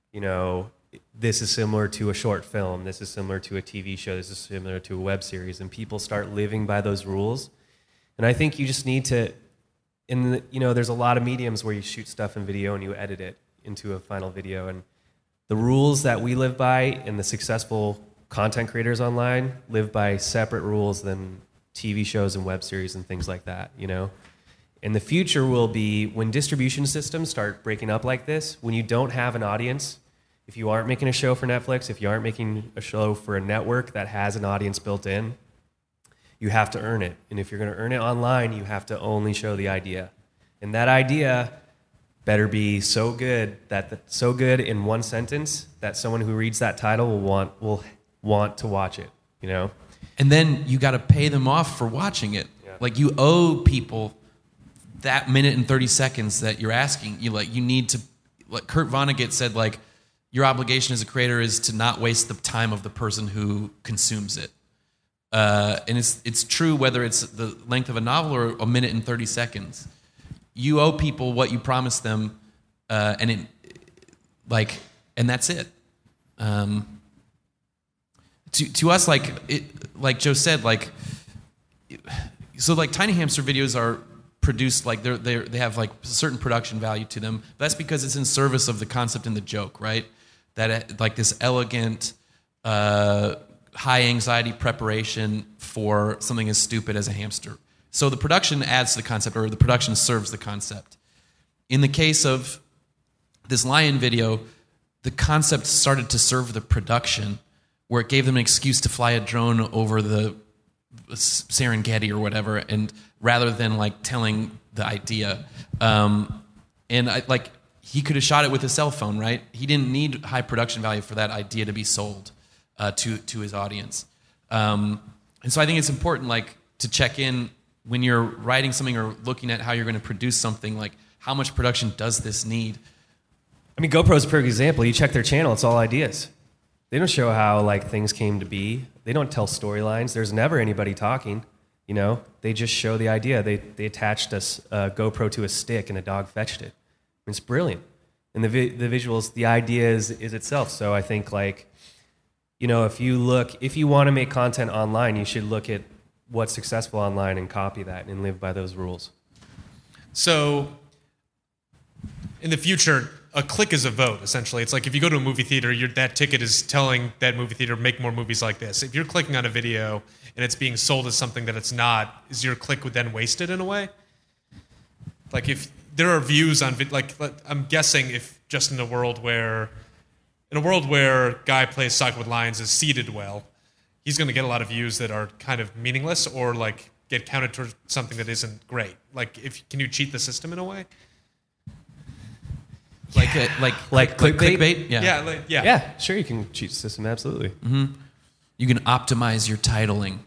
Speaker 3: this is similar to a short film, this is similar to a TV show, this is similar to a web series, and people start living by those rules. And I think you just need to, there's a lot of mediums where you shoot stuff in video and you edit it into a final video, and the rules that we live by and the successful content creators online live by separate rules than TV shows and web series and things like that, And the future will be when distribution systems start breaking up like this, when you don't have an audience. If you aren't making a show for Netflix, if you aren't making a show for a network that has an audience built in, you have to earn it. And if you're going to earn it online, you have to only show the idea. And that idea better be so good so good in one sentence that someone who reads that title will want to watch it,
Speaker 2: And then you got to pay them off for watching it. Yeah. Like you owe people that minute and 30 seconds that you're asking. You need to, like Kurt Vonnegut said, like, your obligation as a creator is to not waste the time of the person who consumes it. And it's true whether it's the length of a novel or a minute and 30 seconds. You owe people what you promised them, and and that's it. To us, like Joe said, so Tiny Hamster videos are produced like they have like certain production value to them. That's because it's in service of the concept and the joke, right? That like this elegant, high anxiety preparation for something as stupid as a hamster. So the production adds to the concept, or the production serves the concept. In the case of this lion video, the concept started to serve the production, where it gave them an excuse to fly a drone over the Serengeti or whatever, and rather than like telling the idea. He could have shot it with a cell phone, right? He didn't need high production value for that idea to be sold to his audience. And so I think it's important to check in when you're writing something or looking at how you're going to produce something, like how much production does this need?
Speaker 3: I mean, GoPro's a perfect example. You check their channel, it's all ideas. They don't show how things came to be. They don't tell storylines. There's never anybody talking. They just show the idea. They attached a GoPro to a stick and a dog fetched it. It's brilliant. And the visuals, the idea is itself. So I think if you want to make content online, you should look at what's successful online and copy that and live by those rules.
Speaker 1: So in the future, a click is a vote, essentially. It's like if you go to a movie theater, that ticket is telling that movie theater, make more movies like this. If you're clicking on a video and it's being sold as something that it's not, is your click then wasted in a way? Like if there are views on, I'm guessing if just in a world where guy plays soccer with lions is seated well, he's going to get a lot of views that are kind of meaningless or get counted towards something that isn't great. Can you cheat the system in a way?
Speaker 2: Like clickbait?
Speaker 1: Yeah.
Speaker 3: Yeah, sure, you can cheat the system, absolutely.
Speaker 2: Mm-hmm. You can optimize your titling.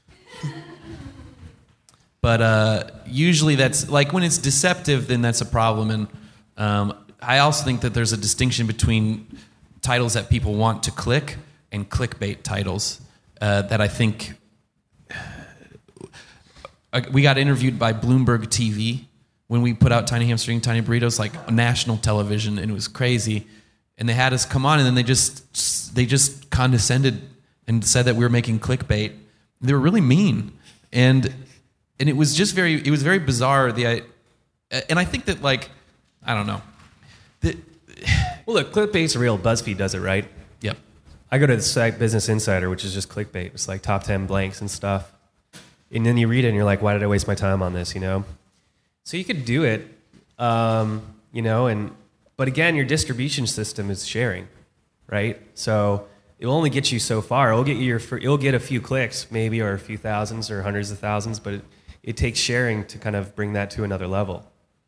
Speaker 2: But usually that's, when it's deceptive, then that's a problem. And I also think that there's a distinction between titles that people want to click and clickbait titles that I think... We got interviewed by Bloomberg TV when we put out Tiny Hamster Eating Tiny Burritos, national television, and it was crazy. And they had us come on, and then they just condescended and said that we were making clickbait. They were really mean, and it was just very bizarre. And I think that I don't know.
Speaker 3: Well, look, clickbait's real. BuzzFeed does it, right?
Speaker 2: Yep.
Speaker 3: I go to the site Business Insider, which is just clickbait. It's top 10 blanks and stuff. And then you read it and you're like, why did I waste my time on this, So you could do it, but again, your distribution system is sharing, right? So it will only get you so far. It'll get a few clicks maybe, or a few thousands or hundreds of thousands, but it takes sharing to kind of bring that to another level,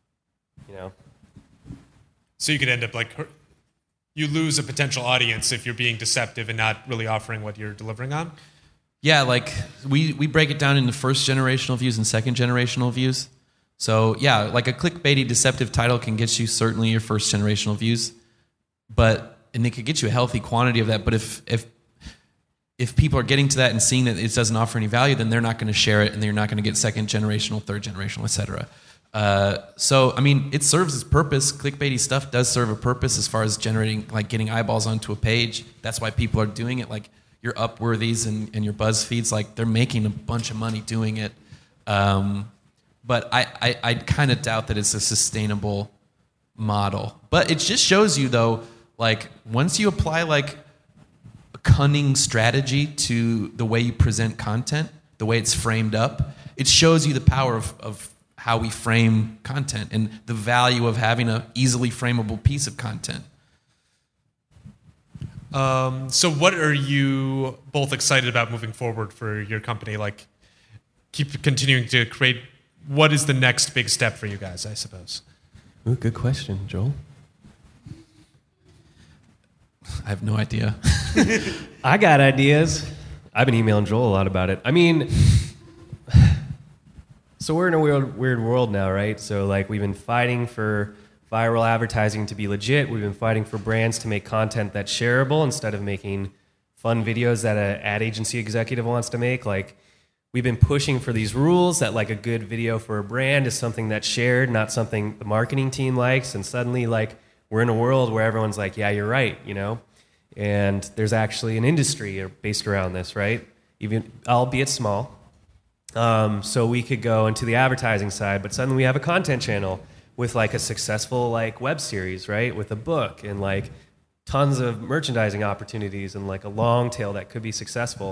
Speaker 1: So you could end up you lose a potential audience if you're being deceptive and not really offering what you're delivering on?
Speaker 2: Yeah, we break it down into first generational views and second generational views. So yeah, a clickbaity deceptive title can get you certainly your first generational views, and it could get you a healthy quantity of that. But if people are getting to that and seeing that it doesn't offer any value, then they're not going to share it, and they're not going to get second generational, third generational, etc. So I mean, it serves its purpose. Clickbaity stuff does serve a purpose as far as generating, getting eyeballs onto a page. That's why people are doing it. Your Upworthies and your BuzzFeeds, they're making a bunch of money doing it. But I kind of doubt that it's a sustainable model. But it just shows you, though, once you apply a cunning strategy to the way you present content, the way it's framed up, it shows you the power of how we frame content and the value of having an easily frameable piece of content.
Speaker 1: So what are you both excited about moving forward for your company? Keep continuing to create. What is the next big step for you guys, I suppose?
Speaker 3: Ooh, good question, Joel.
Speaker 2: I have no idea.
Speaker 3: I got ideas. I've been emailing Joel a lot about it. I mean, so we're in a weird world now, right? So we've been fighting for viral advertising to be legit. We've been fighting for brands to make content that's shareable instead of making fun videos that an ad agency executive wants to make. We've been pushing for these rules that a good video for a brand is something that's shared, not something the marketing team likes. And suddenly we're in a world where everyone's like, yeah, you're right, you know? And there's actually an industry based around this, right? Even albeit small. So we could go into the advertising side, but suddenly we have a content channel with like a successful like web series, right? With a book and like tons of merchandising opportunities and like a long tail that could be successful.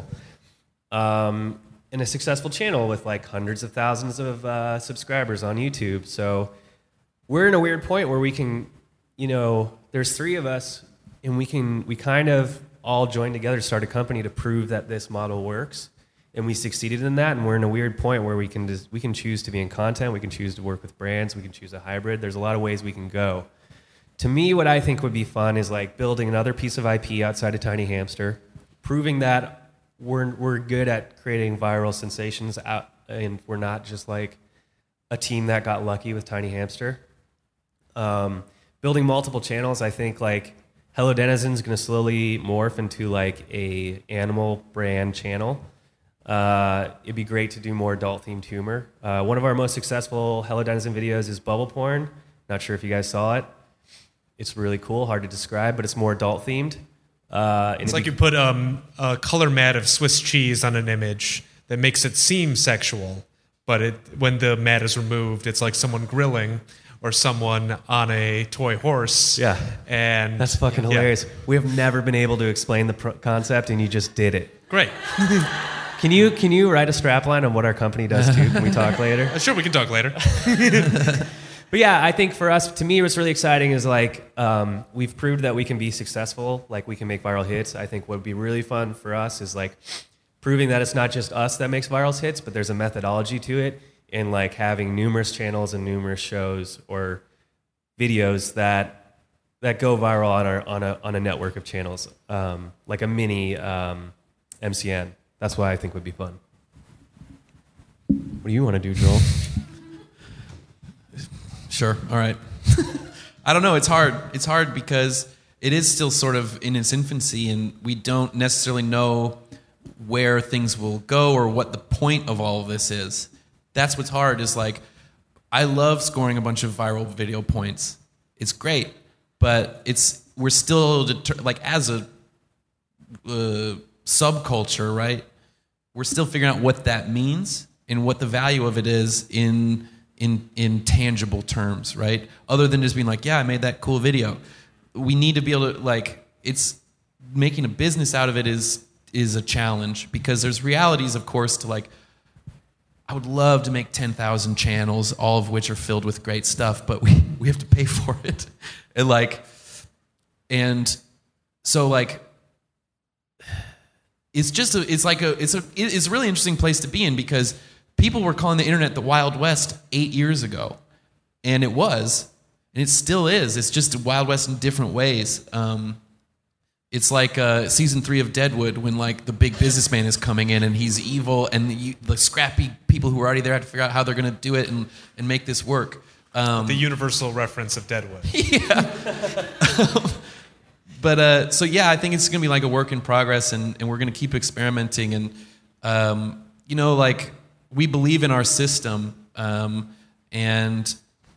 Speaker 3: And a successful channel with like hundreds of thousands of subscribers on YouTube. So we're in a weird point where we can, you know, there's 3 of us and we kind of all join together to start a company to prove that this model works. And we succeeded in that, and we're in a weird point where we can choose to be in content, we can choose to work with brands, we can choose a hybrid. There's a lot of ways we can go. To me, what I think would be fun is like building another piece of IP outside of Tiny Hamster, proving that we're good at creating viral sensations out, and we're not just like a team that got lucky with Tiny Hamster. Building multiple channels, I think like Hello Denizen is going to slowly morph into like a animal brand channel. It'd be great to do more adult-themed humor. One of our most successful Hello Denizen videos is Bubble Porn. Not sure if you guys saw it. It's really cool, hard to describe, but it's more adult-themed.
Speaker 1: It's like you put a color mat of Swiss cheese on an image that makes it seem sexual, but when the mat is removed, it's like someone grilling or someone on a toy horse.
Speaker 3: Yeah.
Speaker 1: And
Speaker 3: that's fucking hilarious. We have never been able to explain the concept, and you just did it.
Speaker 1: Great.
Speaker 3: Can you write a strapline on what our company does too? Can we talk later?
Speaker 1: Sure, we can talk later.
Speaker 3: But yeah, I think for us, to me, what's really exciting is like we've proved that we can be successful, like we can make viral hits. I think what would be really fun for us is like proving that it's not just us that makes viral hits, but there's a methodology to it, and like having numerous channels and numerous shows or videos that go viral on a network of channels, like a mini MCN. That's what I think would be fun. What do you want to do, Joel?
Speaker 2: Sure. All right. I don't know. It's hard. It's hard because it is still sort of in its infancy, and we don't necessarily know where things will go or what the point of all of this is. That's what's hard is like, I love scoring a bunch of viral video points. It's great, but we're still like as a subculture, right? We're still figuring out what that means and what the value of it is in tangible terms, right? Other than just being like, yeah, I made that cool video. We need to be able to like, it's making a business out of it is a challenge because there's realities, of course, to like, I would love to make 10,000 channels, all of which are filled with great stuff, but we have to pay for it. And so like, it's a really interesting place to be in because people were calling the internet the Wild West 8 years ago, and it was, and it still is. It's just a Wild West in different ways. It's like season 3 of Deadwood when like the big businessman is coming in and he's evil, and the scrappy people who are already there have to figure out how they're going to do it and make this work.
Speaker 1: The universal reference of Deadwood.
Speaker 2: Yeah. But so yeah, I think it's going to be like a work in progress, and we're going to keep experimenting, and like we believe in our system, and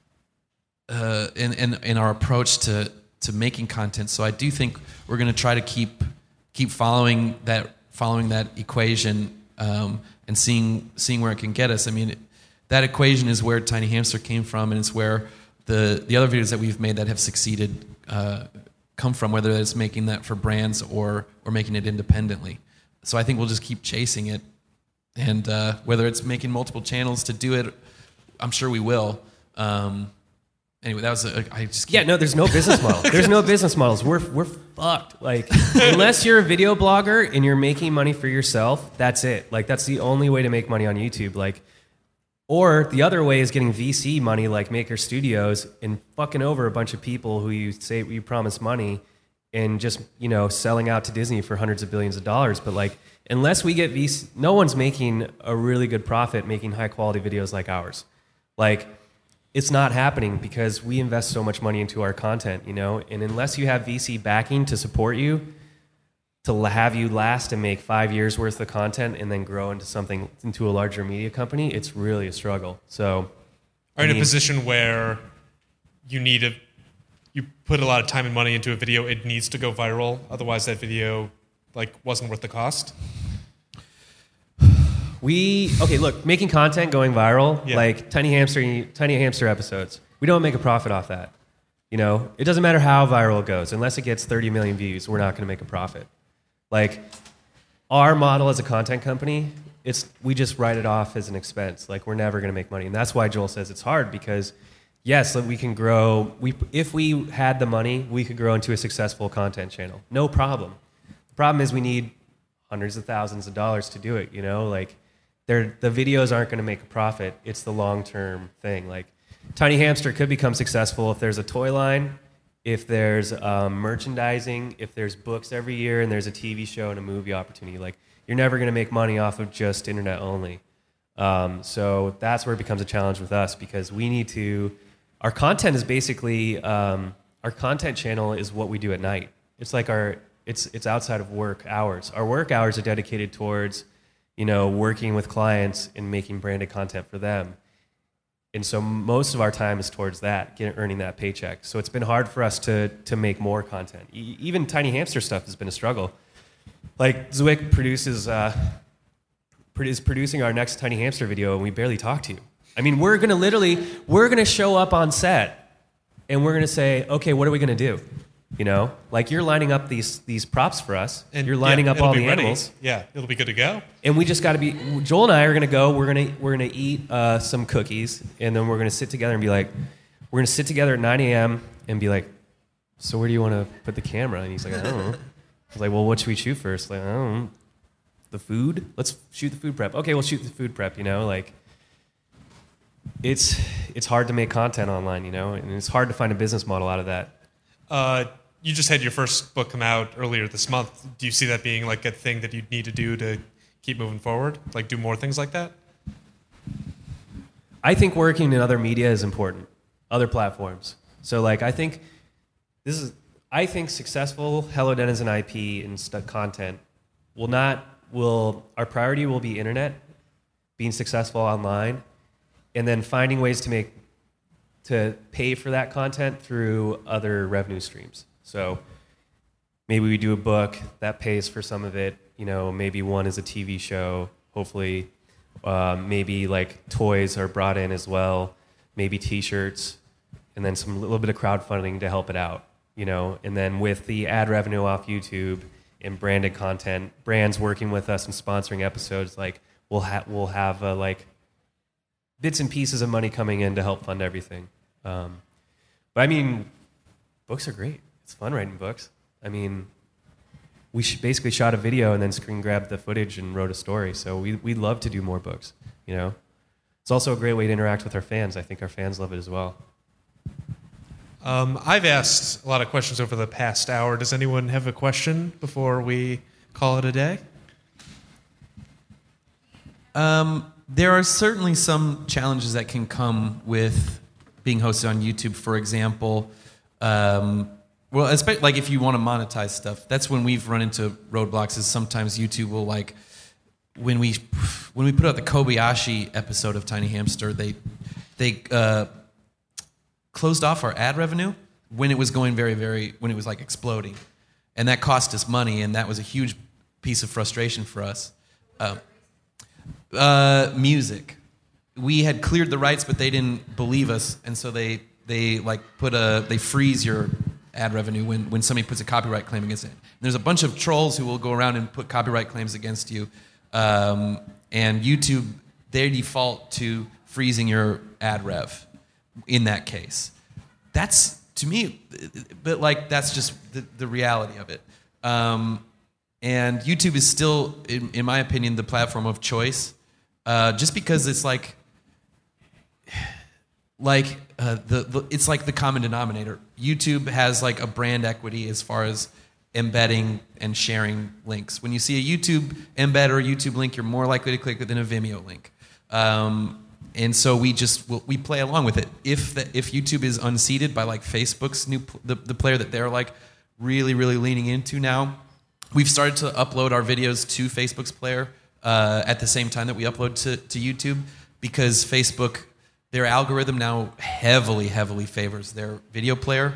Speaker 2: in our approach to making content. So I do think we're going to try to keep following that equation, and seeing where it can get us. I mean, that equation is where Tiny Hamster came from, and it's where the other videos that we've made that have succeeded come from, whether it's making that for brands or making it independently. So I think we'll just keep chasing it, and whether it's making multiple channels to do it, I'm sure we will. Anyway, that was I just can't.
Speaker 3: Yeah, no, there's no business model. There's no business models. We're fucked. Like, unless you're a video blogger and you're making money for yourself, that's it. Like, that's the only way to make money on YouTube. Like, or the other way is getting VC money, like Maker Studios, and fucking over a bunch of people who you promise money, and just selling out to Disney for hundreds of billions of dollars. But like, unless we get VC, no one's making a really good profit making high quality videos like ours. Like, it's not happening because we invest so much money into our content, and unless you have VC backing to support you, to have you last and make 5 years worth of content and then grow into a larger media company, it's really a struggle. So,
Speaker 1: are you in a position where you need you put a lot of time and money into a video, it needs to go viral. Otherwise, that video like wasn't worth the cost.
Speaker 3: Look, making content going viral,
Speaker 1: Yeah.
Speaker 3: like Tiny Hamster episodes. We don't make a profit off that. You know, it doesn't matter how viral it goes. Unless it gets 30 million views, we're not going to make a profit. Like, our model as a content company, we just write it off as an expense. Like, we're never going to make money. And that's why Joel says it's hard, because yes, we can grow. If we had the money, we could grow into a successful content channel. No problem. The problem is we need hundreds of thousands of dollars to do it, you know? Like, the videos aren't going to make a profit. It's the long-term thing. Like, Tiny Hamster could become successful if there's a toy line, if there's merchandising, if there's books every year, and there's a TV show and a movie opportunity. Like, you're never going to make money off of just internet only. So that's where it becomes a challenge with us, because we need to. Our content is basically our content channel is what we do at night. It's like it's outside of work hours. Our work hours are dedicated towards, you know, working with clients and making branded content for them. And so most of our time is towards that, earning that paycheck. So it's been hard for us to make more content. Even Tiny Hamster stuff has been a struggle. Like, Zwick is producing our next Tiny Hamster video, and we barely talk to you. I mean, we're gonna show up on set, and we're gonna say, okay, what are we gonna do? You know, like, you're lining up these props for us, and you're lining up all the animals.
Speaker 1: Yeah, it'll be good to go.
Speaker 3: And we just got to be. Joel and I are gonna go. We're gonna eat some cookies, and then we're gonna sit together and be like, we're gonna sit together at 9 a.m. and be like, so where do you want to put the camera? And he's like, I don't know. I was like, well, what should we shoot first? Like, I don't know. The food? Let's shoot the food prep. Okay, we'll shoot the food prep. You know, like, it's hard to make content online. You know, and it's hard to find a business model out of that.
Speaker 1: You just had your first book come out earlier this month. Do you see that being like a thing that you need to do to keep moving forward? Like, do more things like that?
Speaker 3: I think working in other media is important, other platforms. So, like, I think successful Hello Denizen IP and content our priority will be internet, being successful online, and then finding ways to pay for that content through other revenue streams. So maybe we do a book that pays for some of it. You know, maybe one is a TV show. Hopefully, maybe like toys are brought in as well. Maybe T-shirts, and then some little bit of crowdfunding to help it out. You know, and then with the ad revenue off YouTube and branded content, brands working with us and sponsoring episodes, like we'll have like bits and pieces of money coming in to help fund everything. But I mean, books are great. It's fun writing books. I mean, we basically shot a video and then screen grabbed the footage and wrote a story. So we'd love to do more books, you know? It's also a great way to interact with our fans. I think our fans love it as well.
Speaker 1: I've asked a lot of questions over the past hour. Does anyone have a question before we call it a day?
Speaker 2: There are certainly some challenges that can come with being hosted on YouTube. For example, well, especially like if you want to monetize stuff, that's when we've run into roadblocks. Is sometimes YouTube will, like, when we put out the Kobayashi episode of Tiny Hamster, they closed off our ad revenue when it was going when it was like exploding, and that cost us money, and that was a huge piece of frustration for us. Music, we had cleared the rights, but they didn't believe us, and so they freeze your ad revenue when somebody puts a copyright claim against it. And there's a bunch of trolls who will go around and put copyright claims against you, and YouTube, they default to freezing your ad rev in that case. That's, to me, but like, that's just the reality of it. And YouTube is still, in my opinion, the platform of choice, just because it's it's like the common denominator. YouTube has like a brand equity as far as embedding and sharing links. When you see a YouTube embed or a YouTube link, you're more likely to click it than a Vimeo link. And so we play along with it. If YouTube is unseated by like Facebook's the player that they're like really, really leaning into now, we've started to upload our videos to Facebook's player at the same time that we upload to YouTube, because Facebook, their algorithm now heavily favors their video player.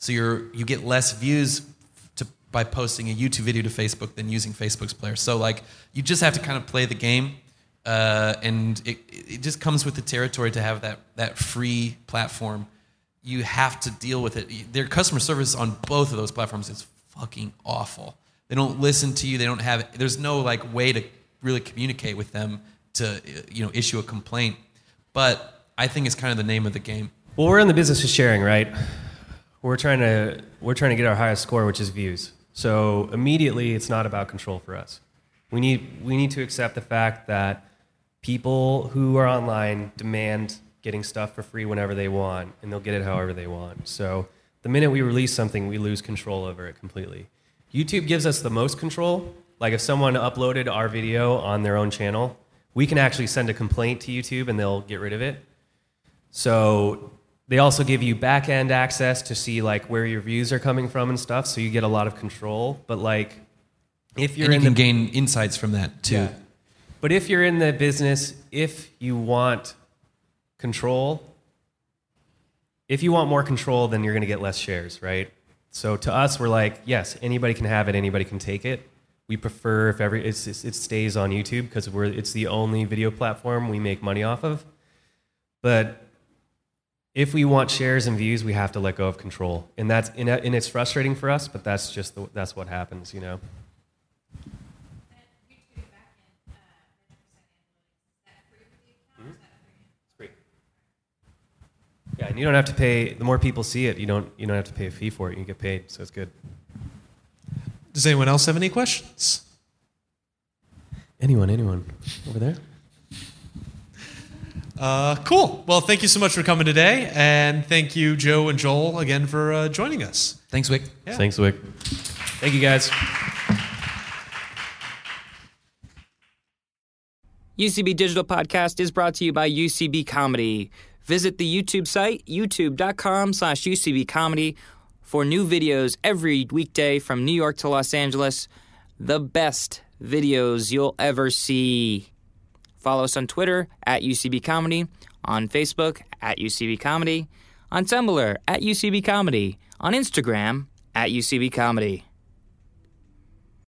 Speaker 2: So you get less views by posting a YouTube video to Facebook than using Facebook's player. So like you just have to kind of play the game, and it just comes with the territory to have that free platform. You have to deal with it. Their customer service on both of those platforms is fucking awful. They don't listen to you. There's no like way to really communicate with them to issue a complaint. But I think it's kind of the name of the game.
Speaker 3: Well, we're in the business of sharing, right? We're trying to get our highest score, which is views. So immediately, it's not about control for us. We need to accept the fact that people who are online demand getting stuff for free whenever they want, and they'll get it however they want. So the minute we release something, we lose control over it completely. YouTube gives us the most control. Like if someone uploaded our video on their own channel, we can actually send a complaint to YouTube and they'll get rid of it. So they also give you back-end access to see like where your views are coming from and stuff, so you get a lot of control. But like if you're
Speaker 2: and you can gain insights from that too.
Speaker 3: Yeah. But if you're in the business, if you want control, if you want more control, then you're going to get less shares, right? So to us, we're like, yes, anybody can have it, anybody can take it. We prefer if it stays on YouTube because it's the only video platform we make money off of. But if we want shares and views, we have to let go of control, and it's frustrating for us. But that's what happens, you know. Yeah, and you don't have to pay. The more people see it, you don't have to pay a fee for it. You get paid, so it's good.
Speaker 1: Does anyone else have any questions?
Speaker 3: Anyone over there?
Speaker 1: Cool. Well, thank you so much for coming today, and thank you, Joe and Joel, again for joining us.
Speaker 2: Thanks, Wick.
Speaker 1: Yeah.
Speaker 3: Thanks, Wick. Thank you, guys.
Speaker 4: UCB Digital Podcast is brought to you by UCB Comedy. Visit the YouTube site, youtube.com/UCB Comedy, for new videos every weekday from New York to Los Angeles. The best videos you'll ever see. Follow us on Twitter @UCB Comedy, on Facebook @UCB Comedy, on Tumblr @UCB Comedy, on Instagram @UCB Comedy.